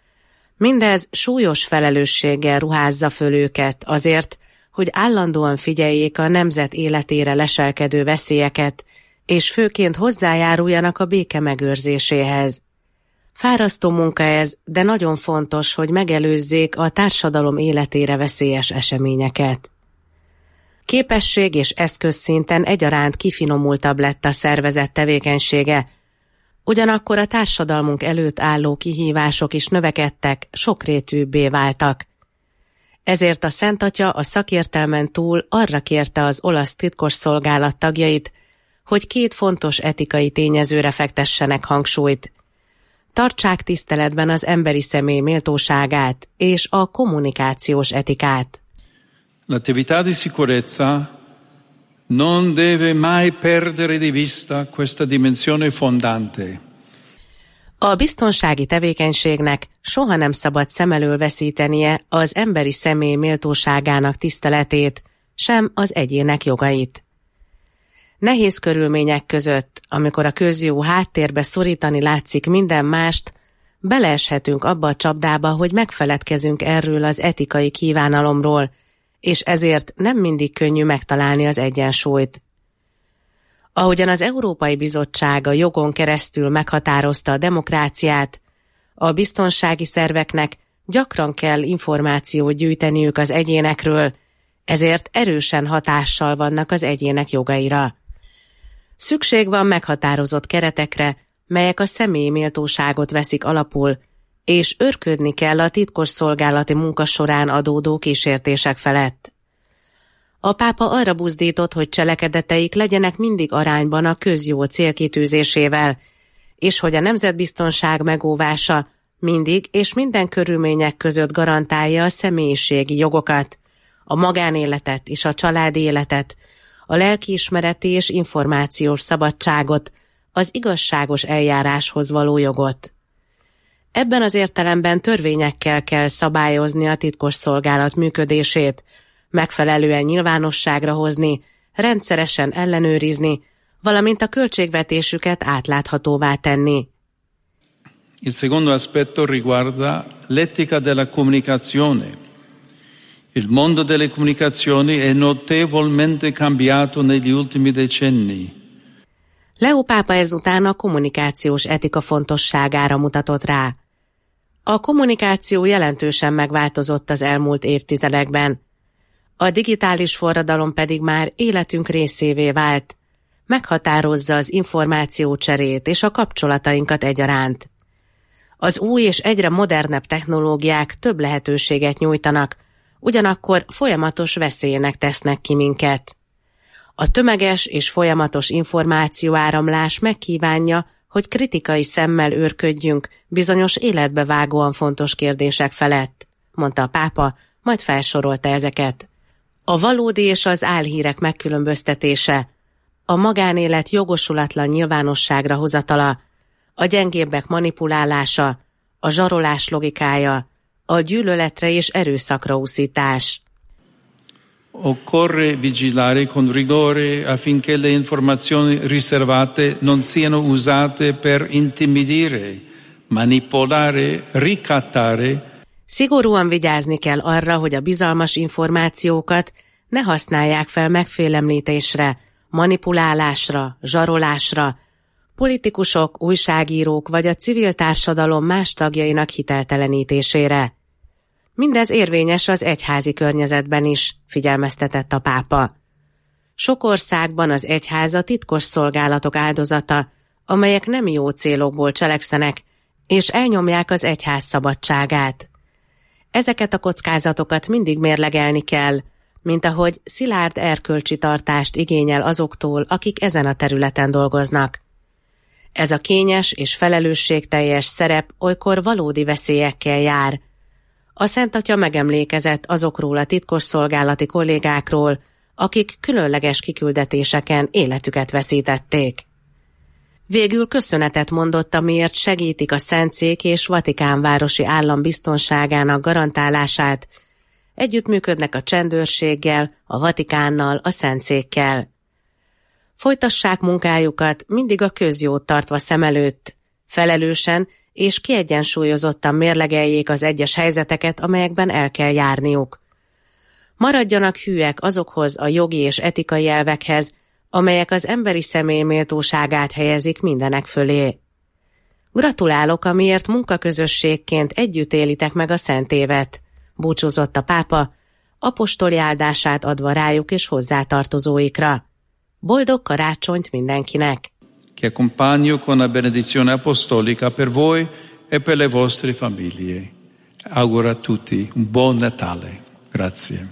Mindez súlyos felelősséggel ruházza föl őket azért, hogy állandóan figyeljék a nemzet életére leselkedő veszélyeket, és főként hozzájáruljanak a béke megőrzéséhez. Fárasztó munka ez, de nagyon fontos, hogy megelőzzék a társadalom életére veszélyes eseményeket. Képesség és eszközszinten egyaránt kifinomultabb lett a szervezet tevékenysége, ugyanakkor a társadalmunk előtt álló kihívások is növekedtek, sokrétűbbé váltak. Ezért a Szent Atya a szakértelmen túl arra kérte az olasz titkosszolgálat tagjait, hogy két fontos etikai tényezőre fektessenek hangsúlyt. Tartsák tiszteletben az emberi személy méltóságát és a kommunikációs etikát. L'attività di sicurezza non deve mai perdere di vista questa dimensione fondante. A biztonsági tevékenységnek soha nem szabad szem elől veszítenie az emberi személy méltóságának tiszteletét, sem az egyének jogait. Nehéz körülmények között, amikor a közjó háttérbe szorítani látszik minden mást, beleeshetünk abba a csapdába, hogy megfeledkezünk erről az etikai kívánalomról, és ezért nem mindig könnyű megtalálni az egyensúlyt. Ahogyan az Európai Bizottság a jogon keresztül meghatározta a demokráciát, a biztonsági szerveknek gyakran kell információt gyűjteniük az egyénekről, ezért erősen hatással vannak az egyének jogaira. Szükség van meghatározott keretekre, melyek a személyi méltóságot veszik alapul, és őrködni kell a titkosszolgálati munka során adódó kísértések felett. A pápa arra buzdított, hogy cselekedeteik legyenek mindig arányban a közjó célkitűzésével, és hogy a nemzetbiztonság megóvása mindig és minden körülmények között garantálja a személyiségi jogokat, a magánéletet és a családi életet, a lelkiismereti és információs szabadságot, az igazságos eljáráshoz való jogot. Ebben az értelemben törvényekkel kell szabályozni a titkosszolgálat működését, megfelelően nyilvánosságra hozni, rendszeresen ellenőrizni, valamint a költségvetésüket átláthatóvá tenni. Il secondo aspetto riguarda l'etica della comunicazione. Il mondo delle comunicazioni è notevolmente cambiato negli ultimi decenni. Leó pápa ezután a kommunikációs etika fontosságára mutatott rá. A kommunikáció jelentősen megváltozott az elmúlt évtizedekben. A digitális forradalom pedig már életünk részévé vált, meghatározza az információcserét és a kapcsolatainkat egyaránt. Az új és egyre modernebb technológiák több lehetőséget nyújtanak, ugyanakkor folyamatos veszélynek tesznek ki minket. A tömeges és folyamatos információáramlás megkívánja, hogy kritikai szemmel őrködjünk bizonyos életbevágóan fontos kérdések felett, mondta a pápa, majd felsorolta ezeket. A valódi és az álhírek megkülönböztetése, a magánélet jogosulatlan nyilvánosságra hozatala, a gyengébbek manipulálása, a zsarolás logikája, a gyűlöletre és erőszakra úszítás. Occorre vigilare con rigore affinché le informazioni riservate non siano usate per intimidire, manipolare, ricattare. Szigorúan vigyázni kell arra, hogy a bizalmas információkat ne használják fel megfélemlítésre, manipulálásra, zsarolásra, politikusok, újságírók vagy a civil társadalom más tagjainak hiteltelenítésére. Mindez érvényes az egyházi környezetben is, figyelmeztetett a pápa. Sok országban az egyház a titkos szolgálatok áldozata, amelyek nem jó célokból cselekszenek, és elnyomják az egyház szabadságát. Ezeket a kockázatokat mindig mérlegelni kell, mint ahogy szilárd erkölcsi tartást igényel azoktól, akik ezen a területen dolgoznak. Ez a kényes és felelősségteljes szerep olykor valódi veszélyekkel jár. A Szent Atya megemlékezett azokról a titkosszolgálati kollégákról, akik különleges kiküldetéseken életüket veszítették. Végül köszönetet mondott, amiért segítik a Szentszék és Vatikán városi állam biztonságának garantálását, együttműködnek a csendőrséggel, a Vatikánnal, a Szentszékkel. Folytassák munkájukat mindig a közjót tartva szem előtt, felelősen és kiegyensúlyozottan mérlegeljék az egyes helyzeteket, amelyekben el kell járniuk. Maradjanak hűek azokhoz a jogi és etikai elvekhez, amelyek az emberi személy méltóságát helyezik mindenek fölé. Gratulálok, amiért munkaközösségként együtt élitek meg a Szent Évet, búcsúzott a pápa, apostoli áldását adva rájuk és hozzátartozóikra. Boldog karácsonyt mindenkinek! Che accompagno con la benedizione apostolica per voi e per le vostre famiglie. Auguro a tutti un buon Natale. Grazie.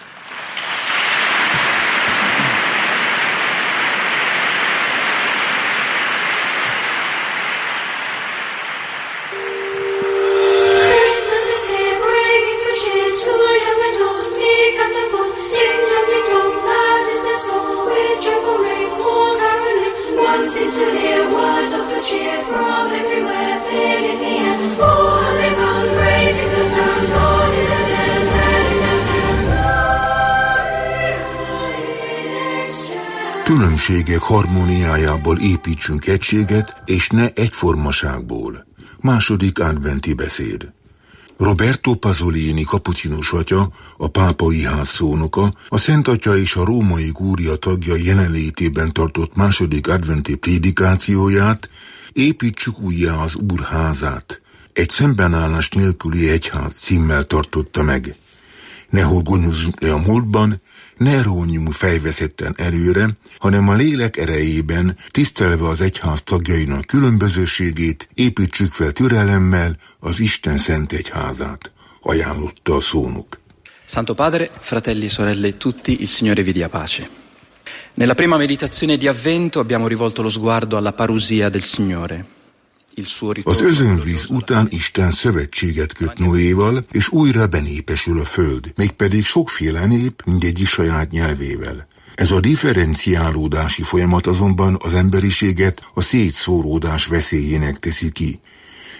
Különbségek harmóniájából építsünk egységet, és ne egyformaságból. Második adventi beszéd. Roberto Pasolini kapucinus atya, a pápai ház szónoka, a Szent Atya és a római kúria tagja jelenlétében tartott második adventi prédikációját, építsük újjá az Úr házát. Egy szembenállás nélküli egyház címmel tartotta meg. Ne horgonyozzunk le a múltban, ne rónjunk fejveszetten előre, hanem a lélek erejében, tisztelve az egyház tagjainak különbözőségét, építsük fel türelemmel az Isten szent egyházát, ajánlotta a szónok. Santo Padre, fratelli e sorelle tutti, il Signore vi dia pace. Nella prima meditazione di Avvento abbiamo rivolto lo sguardo alla parusia del Signore. Az özönvíz után Isten szövetséget köt Noéval, és újra benépesül a föld, mégpedig sokféle nép, mindegyik saját nyelvével. Ez a differenciálódási folyamat azonban az emberiséget a szétszóródás veszélyének teszi ki.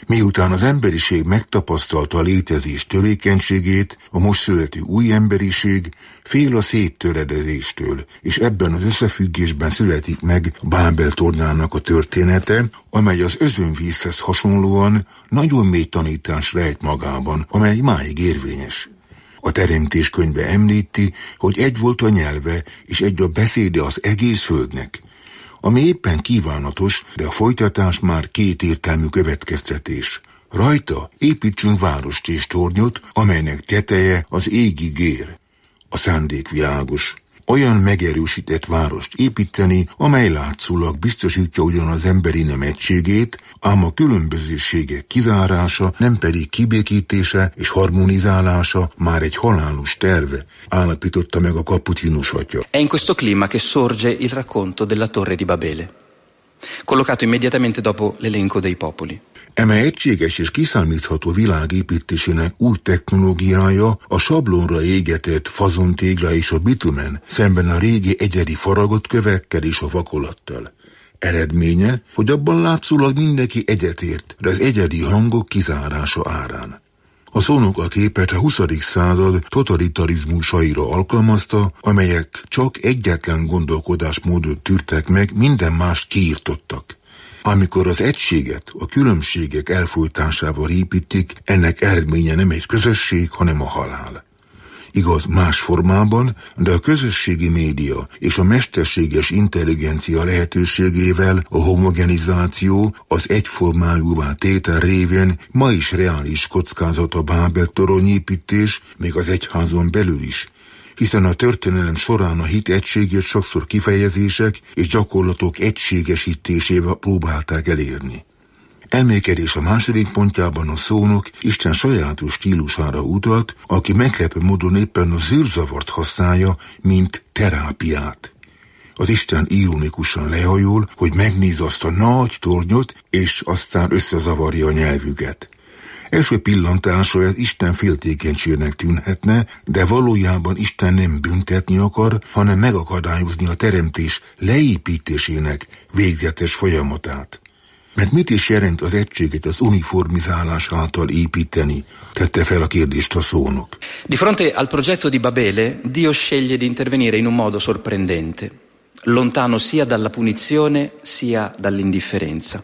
Miután az emberiség megtapasztalta a létezés törékenységét, a most születő új emberiség fél a széttöredezéstől, és ebben az összefüggésben születik meg Bábel tornának a története, amely az özönvízhez hasonlóan nagyon mély tanítás rejt magában, amely máig érvényes. A Teremtés könyve említi, hogy egy volt a nyelve, és egy a beszéde az egész földnek, ami éppen kívánatos, de a folytatás már kétértelmű következtetés. Rajta építsünk várost és tornyot, amelynek teteje az égig ér. A szándék világos. Olyan megerősített várost építeni, amely látszólag biztosítja ugyan az emberi nem egységét, ám a különbözőségek kizárása, nem pedig kibékítése és harmonizálása már egy halálos terve, állapította meg a kapucinus atya. È in questo clima che sorge il racconto della Torre di Babele, collocato immediatamente dopo l'elenco dei popoli. Eme egységes és kiszámítható világ építésének új technológiája a sablonra égetett fazontégla és a bitumen szemben a régi egyedi faragott kövekkel és a vakolattal. Eredménye, hogy abban látszólag mindenki egyetért, de az egyedi hangok kizárása árán. A szónok a képet a huszadik század totalitarizmusaira alkalmazta, amelyek csak egyetlen gondolkodásmódot tűrtek meg, minden mást kiirtottak. Amikor az egységet a különbségek elfojtásával építik, ennek eredménye nem egy közösség, hanem a halál. Igaz, más formában, de a közösségi média és a mesterséges intelligencia lehetőségével a homogenizáció, az egyformájúvá tétel révén ma is reális kockázat a Bábel toronyépítés, még az egyházon belül is, hiszen a történelem során a hit egységét sokszor kifejezések és gyakorlatok egységesítésével próbálták elérni. Elmékedés a második pontjában a szónok Isten sajátos stílusára utalt, aki meglepő módon éppen a zűrzavart használja, mint terápiát. Az Isten ironikusan lehajol, hogy megnéz azt a nagy tornyot, és aztán összezavarja a nyelvüket. Első pillantásra ez Isten féltékenységnek tűnhetne, de valójában Isten nem büntetni akar, hanem megakadályozni a teremtés leépítésének végzetes folyamatát. Mert mit is jelent az egységet az uniformizálás által építeni? Tette fel a kérdést a szónok. Di fronte al progetto di Babele, Dio sceglie di intervenire in un modo sorprendente, lontano sia dalla punizione sia dall'indifferenza.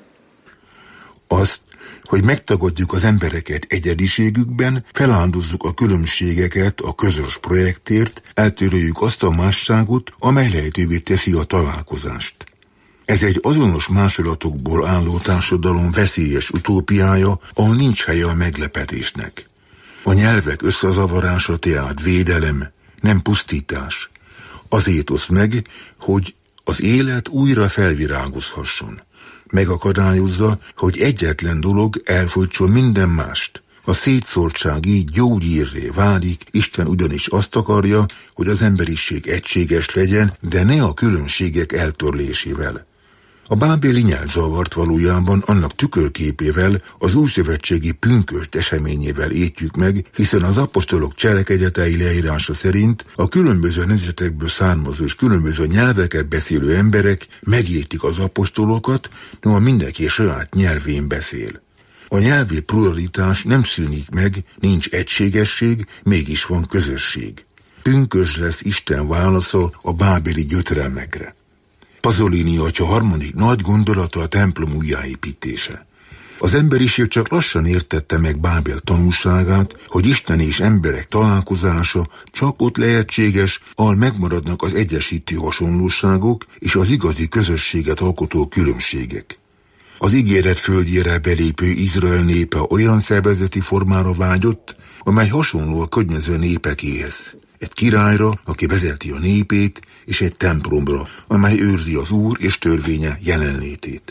Azt, hogy megtagadjuk az embereket egyediségükben, feláldozzuk a különbségeket a közös projektért, eltöröljük azt a másságot, amely lehetővé teszi a találkozást. Ez egy azonos másolatokból álló társadalom veszélyes utópiája, ahol nincs helye a meglepetésnek. A nyelvek összezavarása tehát védelem, nem pusztítás. Azért osz meg, hogy az élet újra felvirágozhasson. Megakadályozza, hogy egyetlen dolog elfolytson minden mást. A szétszórtság így gyógyírré válik, Isten ugyanis azt akarja, hogy az emberiség egységes legyen, de ne a különbségek eltörlésével. A bábéli nyelvzavart valójában annak tükörképével, az újszövetségi pünkösd eseményével értjük meg, hiszen az apostolok cselekedetei leírása szerint a különböző nemzetekből származó és különböző nyelveket beszélő emberek megértik az apostolokat, noha mindenki saját nyelvén beszél. A nyelvi pluralitás nem szűnik meg, nincs egységesség, mégis van közösség. Pünkösd lesz Isten válasza a bábéli gyötrelmekre. Pasolini atya harmadik nagy gondolata a templom újjáépítése. Az emberiség csak lassan értette meg Bábel tanúságát, hogy Isten és emberek találkozása csak ott lehetséges, ahol megmaradnak az egyesítő hasonlóságok és az igazi közösséget alkotó különbségek. Az ígéret földjére belépő Izrael népe olyan szervezeti formára vágyott, amely hasonló a környező népekéhez. Egy királyra, aki vezeti a népét, és egy templomra, amely őrzi az Úr és törvénye jelenlétét.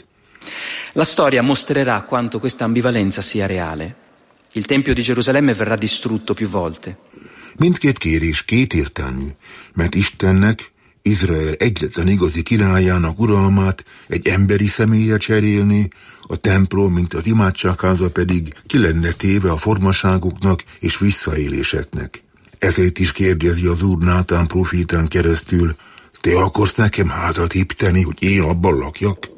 La storia mostrerà quanto questa ambivalenza sia reale. Il Tempio di Gerusalemme verrà distrutto più volte. Mindkét kérés kétértelmű, mert Istennek, Izrael egyetlen igazi királyának uralmát egy emberi személlyel cserélni, a templom, mint az imádságháza pedig ki lenne téve a formaságoknak és visszaéléseknek. Ezért is kérdezi az Úr Nátán profétán keresztül, te akarsz nekem házat építeni, hogy én abban lakjak?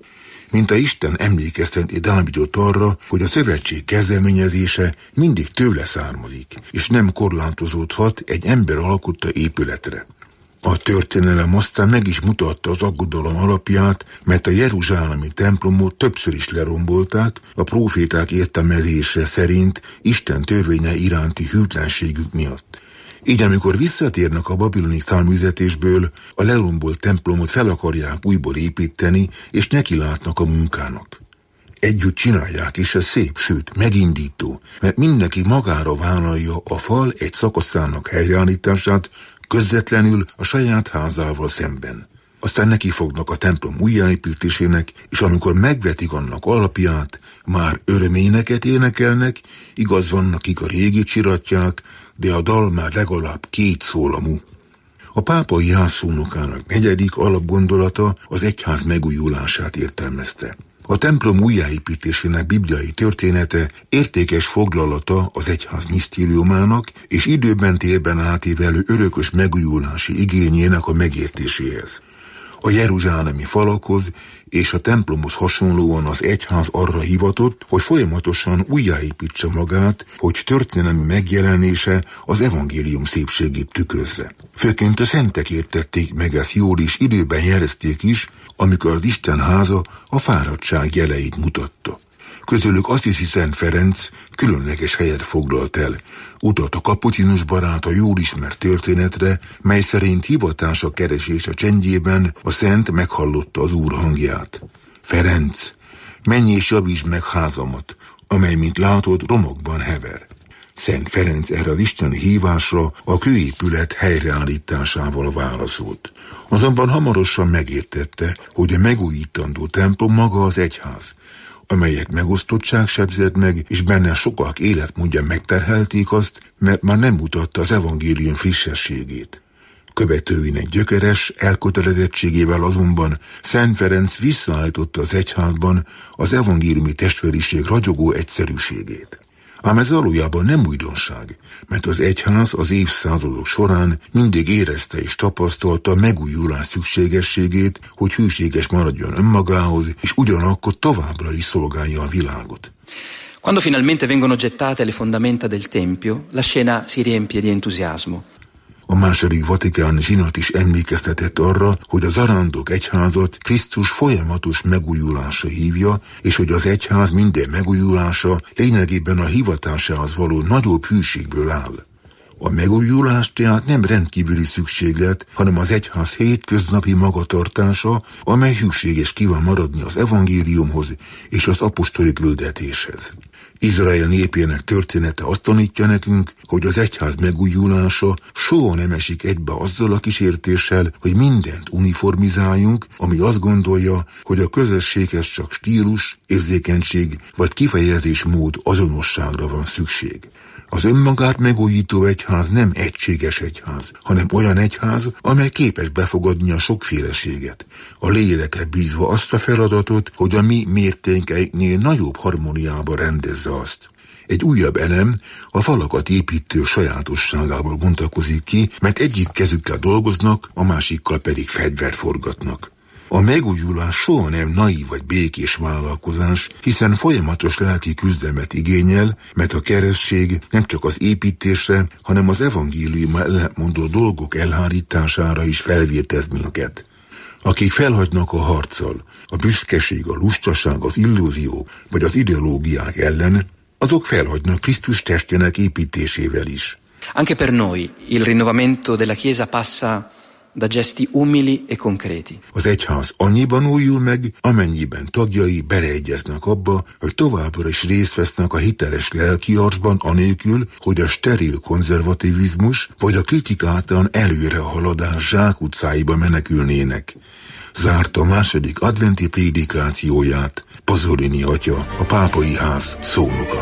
mint a Isten emlékezteti Dávidot arra, hogy a szövetség kezdeményezése mindig tőle származik, és nem korlátozódhat egy ember alkotta épületre. A történelem aztán meg is mutatta az aggodalom alapját, mert a jeruzsálemi templomot többször is lerombolták, a próféták értelmezése szerint Isten törvénye iránti hűtlenségük miatt. Így amikor visszatérnek a babiloni száműzetésből, a lerombolt templomot fel akarják újból építeni, és nekilátnak a munkának. Együtt csinálják, és ez szép, sőt, megindító, mert mindenki magára vállalja a fal egy szakaszának helyreállítását, közvetlenül a saját házával szemben. Aztán neki fognak a templom újjáépítésének, és amikor megvetik annak alapját, már öröméneket énekelnek, igaz vannak, akik a régit csiratják, de a dal már legalább két szólamú. A pápai jászónokának negyedik alapgondolata az egyház megújulását értelmezte. A templom újjáépítésének bibliai története értékes foglalata az egyház misztériumának és időben térben átívelő örökös megújulási igényének a megértéséhez. A jeruzsálemi falakhoz és a templomhoz hasonlóan az egyház arra hivatott, hogy folyamatosan újjáépítse magát, hogy történelmi megjelenése az evangélium szépségét tükrözze. Főként a szentek értették meg ezt jól, és időben jelezték is, amikor az Isten háza a fáradtság jeleit mutatta. Közülük Assisi Szent Ferenc különleges helyet foglalt el. Utalt a kapucinus baráta jól ismert történetre, mely szerint hivatása keresése csendjében a szent meghallotta az Úr hangját. Ferenc, menj és javítsd meg házamat, amely, mint látod, romokban hever. Szent Ferenc erre az isteni hívásra a kőépület helyreállításával válaszolt. Azonban hamarosan megértette, hogy a megújítandó templom maga az egyház, amelyet megosztottság sebzett meg, és benne sokak életmódja megterhelték azt, mert már nem mutatta az evangélium frissességét. Követőinek gyökeres elkötelezettségével azonban Szent Ferenc visszaállította az egyházban az evangéliumi testvériség ragyogó egyszerűségét. Ám ez valójában nem újdonság, mert az egyház az évszázadok során mindig érezte és tapasztalta megújulás szükségességét, hogy hűséges maradjon önmagához, és ugyanakkor továbbra is szolgálja a világot. Quando finalmente vengono gettate le fondamenta del Tempio, la scena si riempie di entusiasmo. A második vatikáni zsinat is emlékeztetett arra, hogy az arándok egyházat Krisztus folyamatos megújulása hívja, és hogy az egyház minden megújulása lényegében a hivatásához való nagyobb hűségből áll. A megújulás tehát nem rendkívüli szükséglet, hanem az egyház hétköznapi magatartása, amely hűséges kíván maradni az evangéliumhoz és az apostoli küldetéshez. Izrael népének története azt tanítja nekünk, hogy az egyház megújulása soha nem esik egybe azzal a kísértéssel, hogy mindent uniformizáljunk, ami azt gondolja, hogy a közösséghez csak stílus, érzékenység vagy kifejezésmód azonosságra van szükség. Az önmagát megújító egyház nem egységes egyház, hanem olyan egyház, amely képes befogadni a sokféleséget. A lélekre bízva azt a feladatot, hogy a mi mértékeinknél nagyobb harmóniába rendezze azt. Egy újabb elem a falakat építő sajátosságából bontakozik ki, mert egyik kezükkel dolgoznak, a másikkal pedig fegyvert forgatnak. A megújulás soha nem naív vagy békés vállalkozás, hiszen folyamatos lelki küzdelmet igényel, mert a keresztség nem csak az építésre, hanem az evangélium ellentmondó dolgok elhárítására is felvértez minket. Akik felhagynak a harccal, a büszkeség, a lustaság, az illúzió vagy az ideológiák ellen, azok felhagynak Krisztus testjének építésével is. Anche per noi il rinnovamento della Chiesa passa da gesti umili e concreti. Az egyház annyiban újul meg, amennyiben tagjai beleegyeznek abba, hogy továbbra is részt vesznek a hiteles lelkiarcban anélkül, hogy a steril konzervativizmus vagy a kritikátlan előrehaladás zsákutcáiba menekülnének. Zárta a második adventi prédikációját Pasolini atya, a pápai ház szónoka.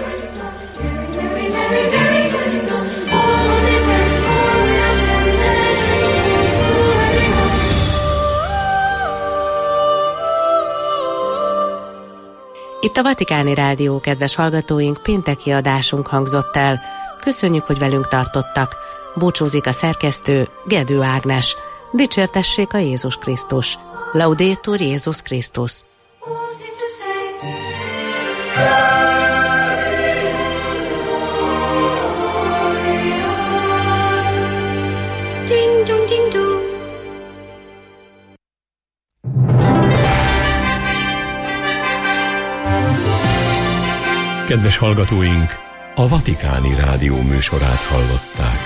Itt a Vatikáni Rádió, kedves hallgatóink, pénteki adásunk hangzott el. Köszönjük, hogy velünk tartottak. Búcsúzik a szerkesztő, Gedő Ágnes. Dicsértessék a Jézus Krisztus. Laudetur Jézus Krisztus. Kedves hallgatóink, a Vatikáni Rádió műsorát hallották.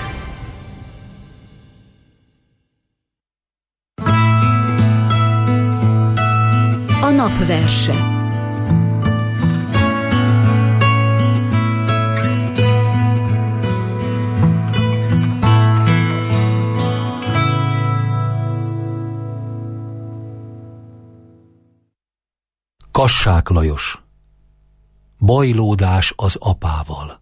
A napverse. Kassák Lajos. Bajlódás az apával.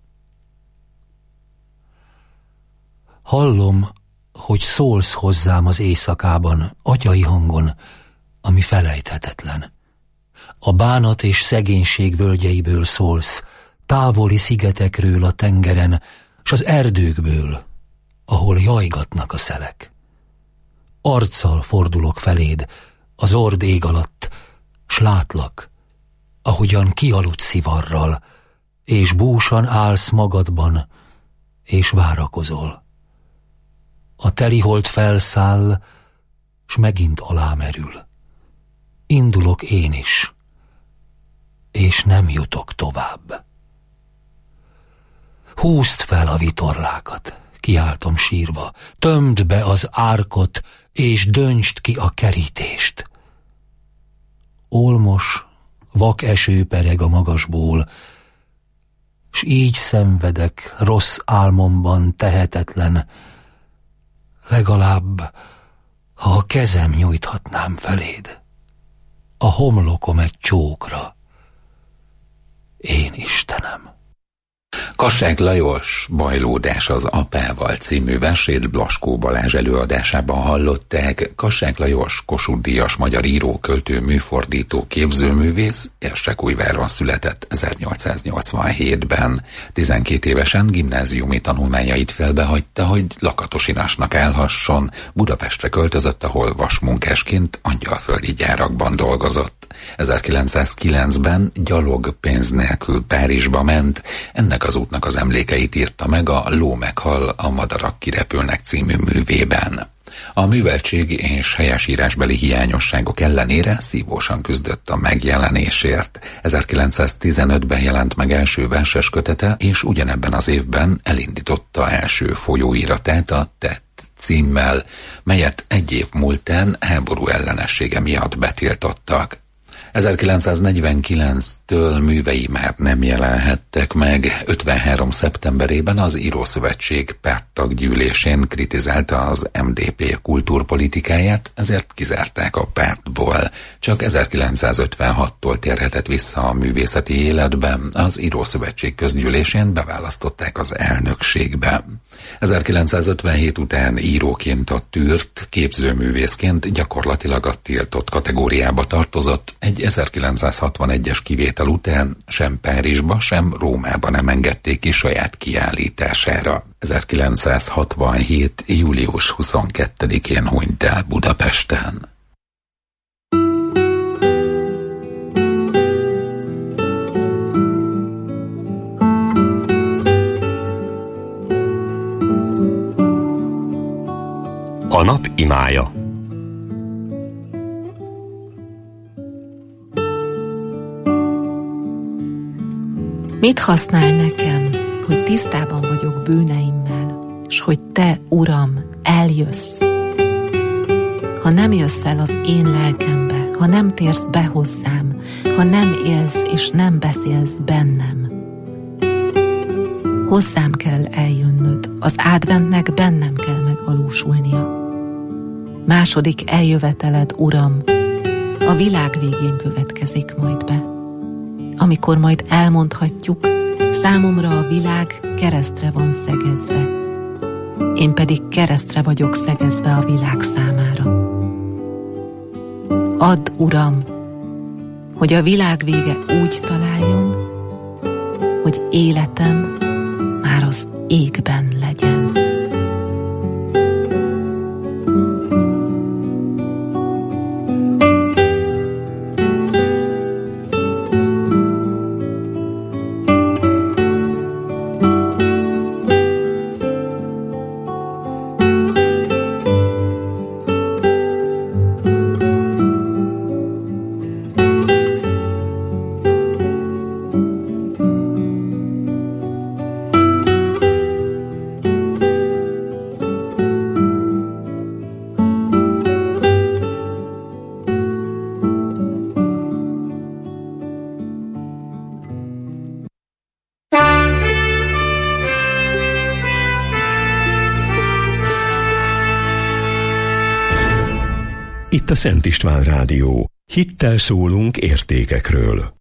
Hallom, hogy szólsz hozzám az éjszakában, atyai hangon, ami felejthetetlen. A bánat és szegénység völgyeiből szólsz, távoli szigetekről a tengeren, s az erdőkből, ahol jajgatnak a szelek. Arccal fordulok feléd, az ord ég alatt, s látlak, ahogyan kialudt szivarral, és búsan állsz magadban, és várakozol. A telihold felszáll, s megint alámerül. Indulok én is, és nem jutok tovább. Húzd fel a vitorlákat, kiáltom sírva, tömd be az árkot, és döntsd ki a kerítést. Olmos, vak eső pereg a magasból, s így szenvedek rossz álmomban tehetetlen, legalább, ha a kezem nyújthatnám feléd, a homlokom egy csókra, én Istenem. Kassák Lajos Bajlódás az apával című versét Blaskó Balázs előadásában hallották. Kassák Lajos Kossuth-díjas magyar író, költő, műfordító, képzőművész, Érsekújváron született ezernyolcszáznyolcvanhétben. tizenkét évesen gimnáziumi tanulmányait félbehagyta, hogy Lakatosinasnak állhasson. Budapestre költözött, ahol vasmunkásként angyalföldi gyárakban dolgozott. ezerkilencszázkilencben gyalog pénz nélkül Párizsba ment. Ennek az útnak az emlékeit írta meg a Ló meghal, a madarak kirepülnek című művében. A műveltség és helyesírásbeli hiányosságok ellenére szívósan küzdött a megjelenésért. ezerkilencszáztizenötben jelent meg első verses kötete, és ugyanebben az évben elindította első folyóiratát, a Tett címmel, melyet egy év múltán háború ellenessége miatt betiltottak. ezerkilencszáznegyvenkilenctől művei már nem jelenhettek meg. ötvenhárom szeptemberében az Írószövetség párttaggyűlésén kritizálta az em dé pé kultúrpolitikáját, ezért kizárták a pártból. Csak ezerkilencszázötvenhattól térhetett vissza a művészeti életbe, az Írószövetség közgyűlésén beválasztották az elnökségbe. ezerkilencszázötvenhét után íróként a tűrt, képzőművészként gyakorlatilag a tiltott kategóriába tartozott. Egy ezerkilencszázhatvanegyes kivétel után sem Párizsba, sem Rómába nem engedték ki saját kiállítására. ezerkilencszázhatvanhét. július huszonkettedikén hunyt el Budapesten. A nap imája. Mit használ nekem, hogy tisztában vagyok bűneimmel, s hogy te, Uram, eljössz? Ha nem jössz el az én lelkembe, ha nem térsz be hozzám, ha nem élsz és nem beszélsz bennem. Hozzám kell eljönnöd, az adventnek bennem kell megvalósulnia. Második eljöveteled, Uram, a világ végén következik majd be. Amikor majd elmondhatjuk, számomra a világ keresztre van szegezve. Én pedig keresztre vagyok szegezve a világ számára. Add, Uram, hogy a világ vége úgy találjon, hogy életem már az égben legyen. Itt a Szent István Rádió. Hittel szólunk értékekről.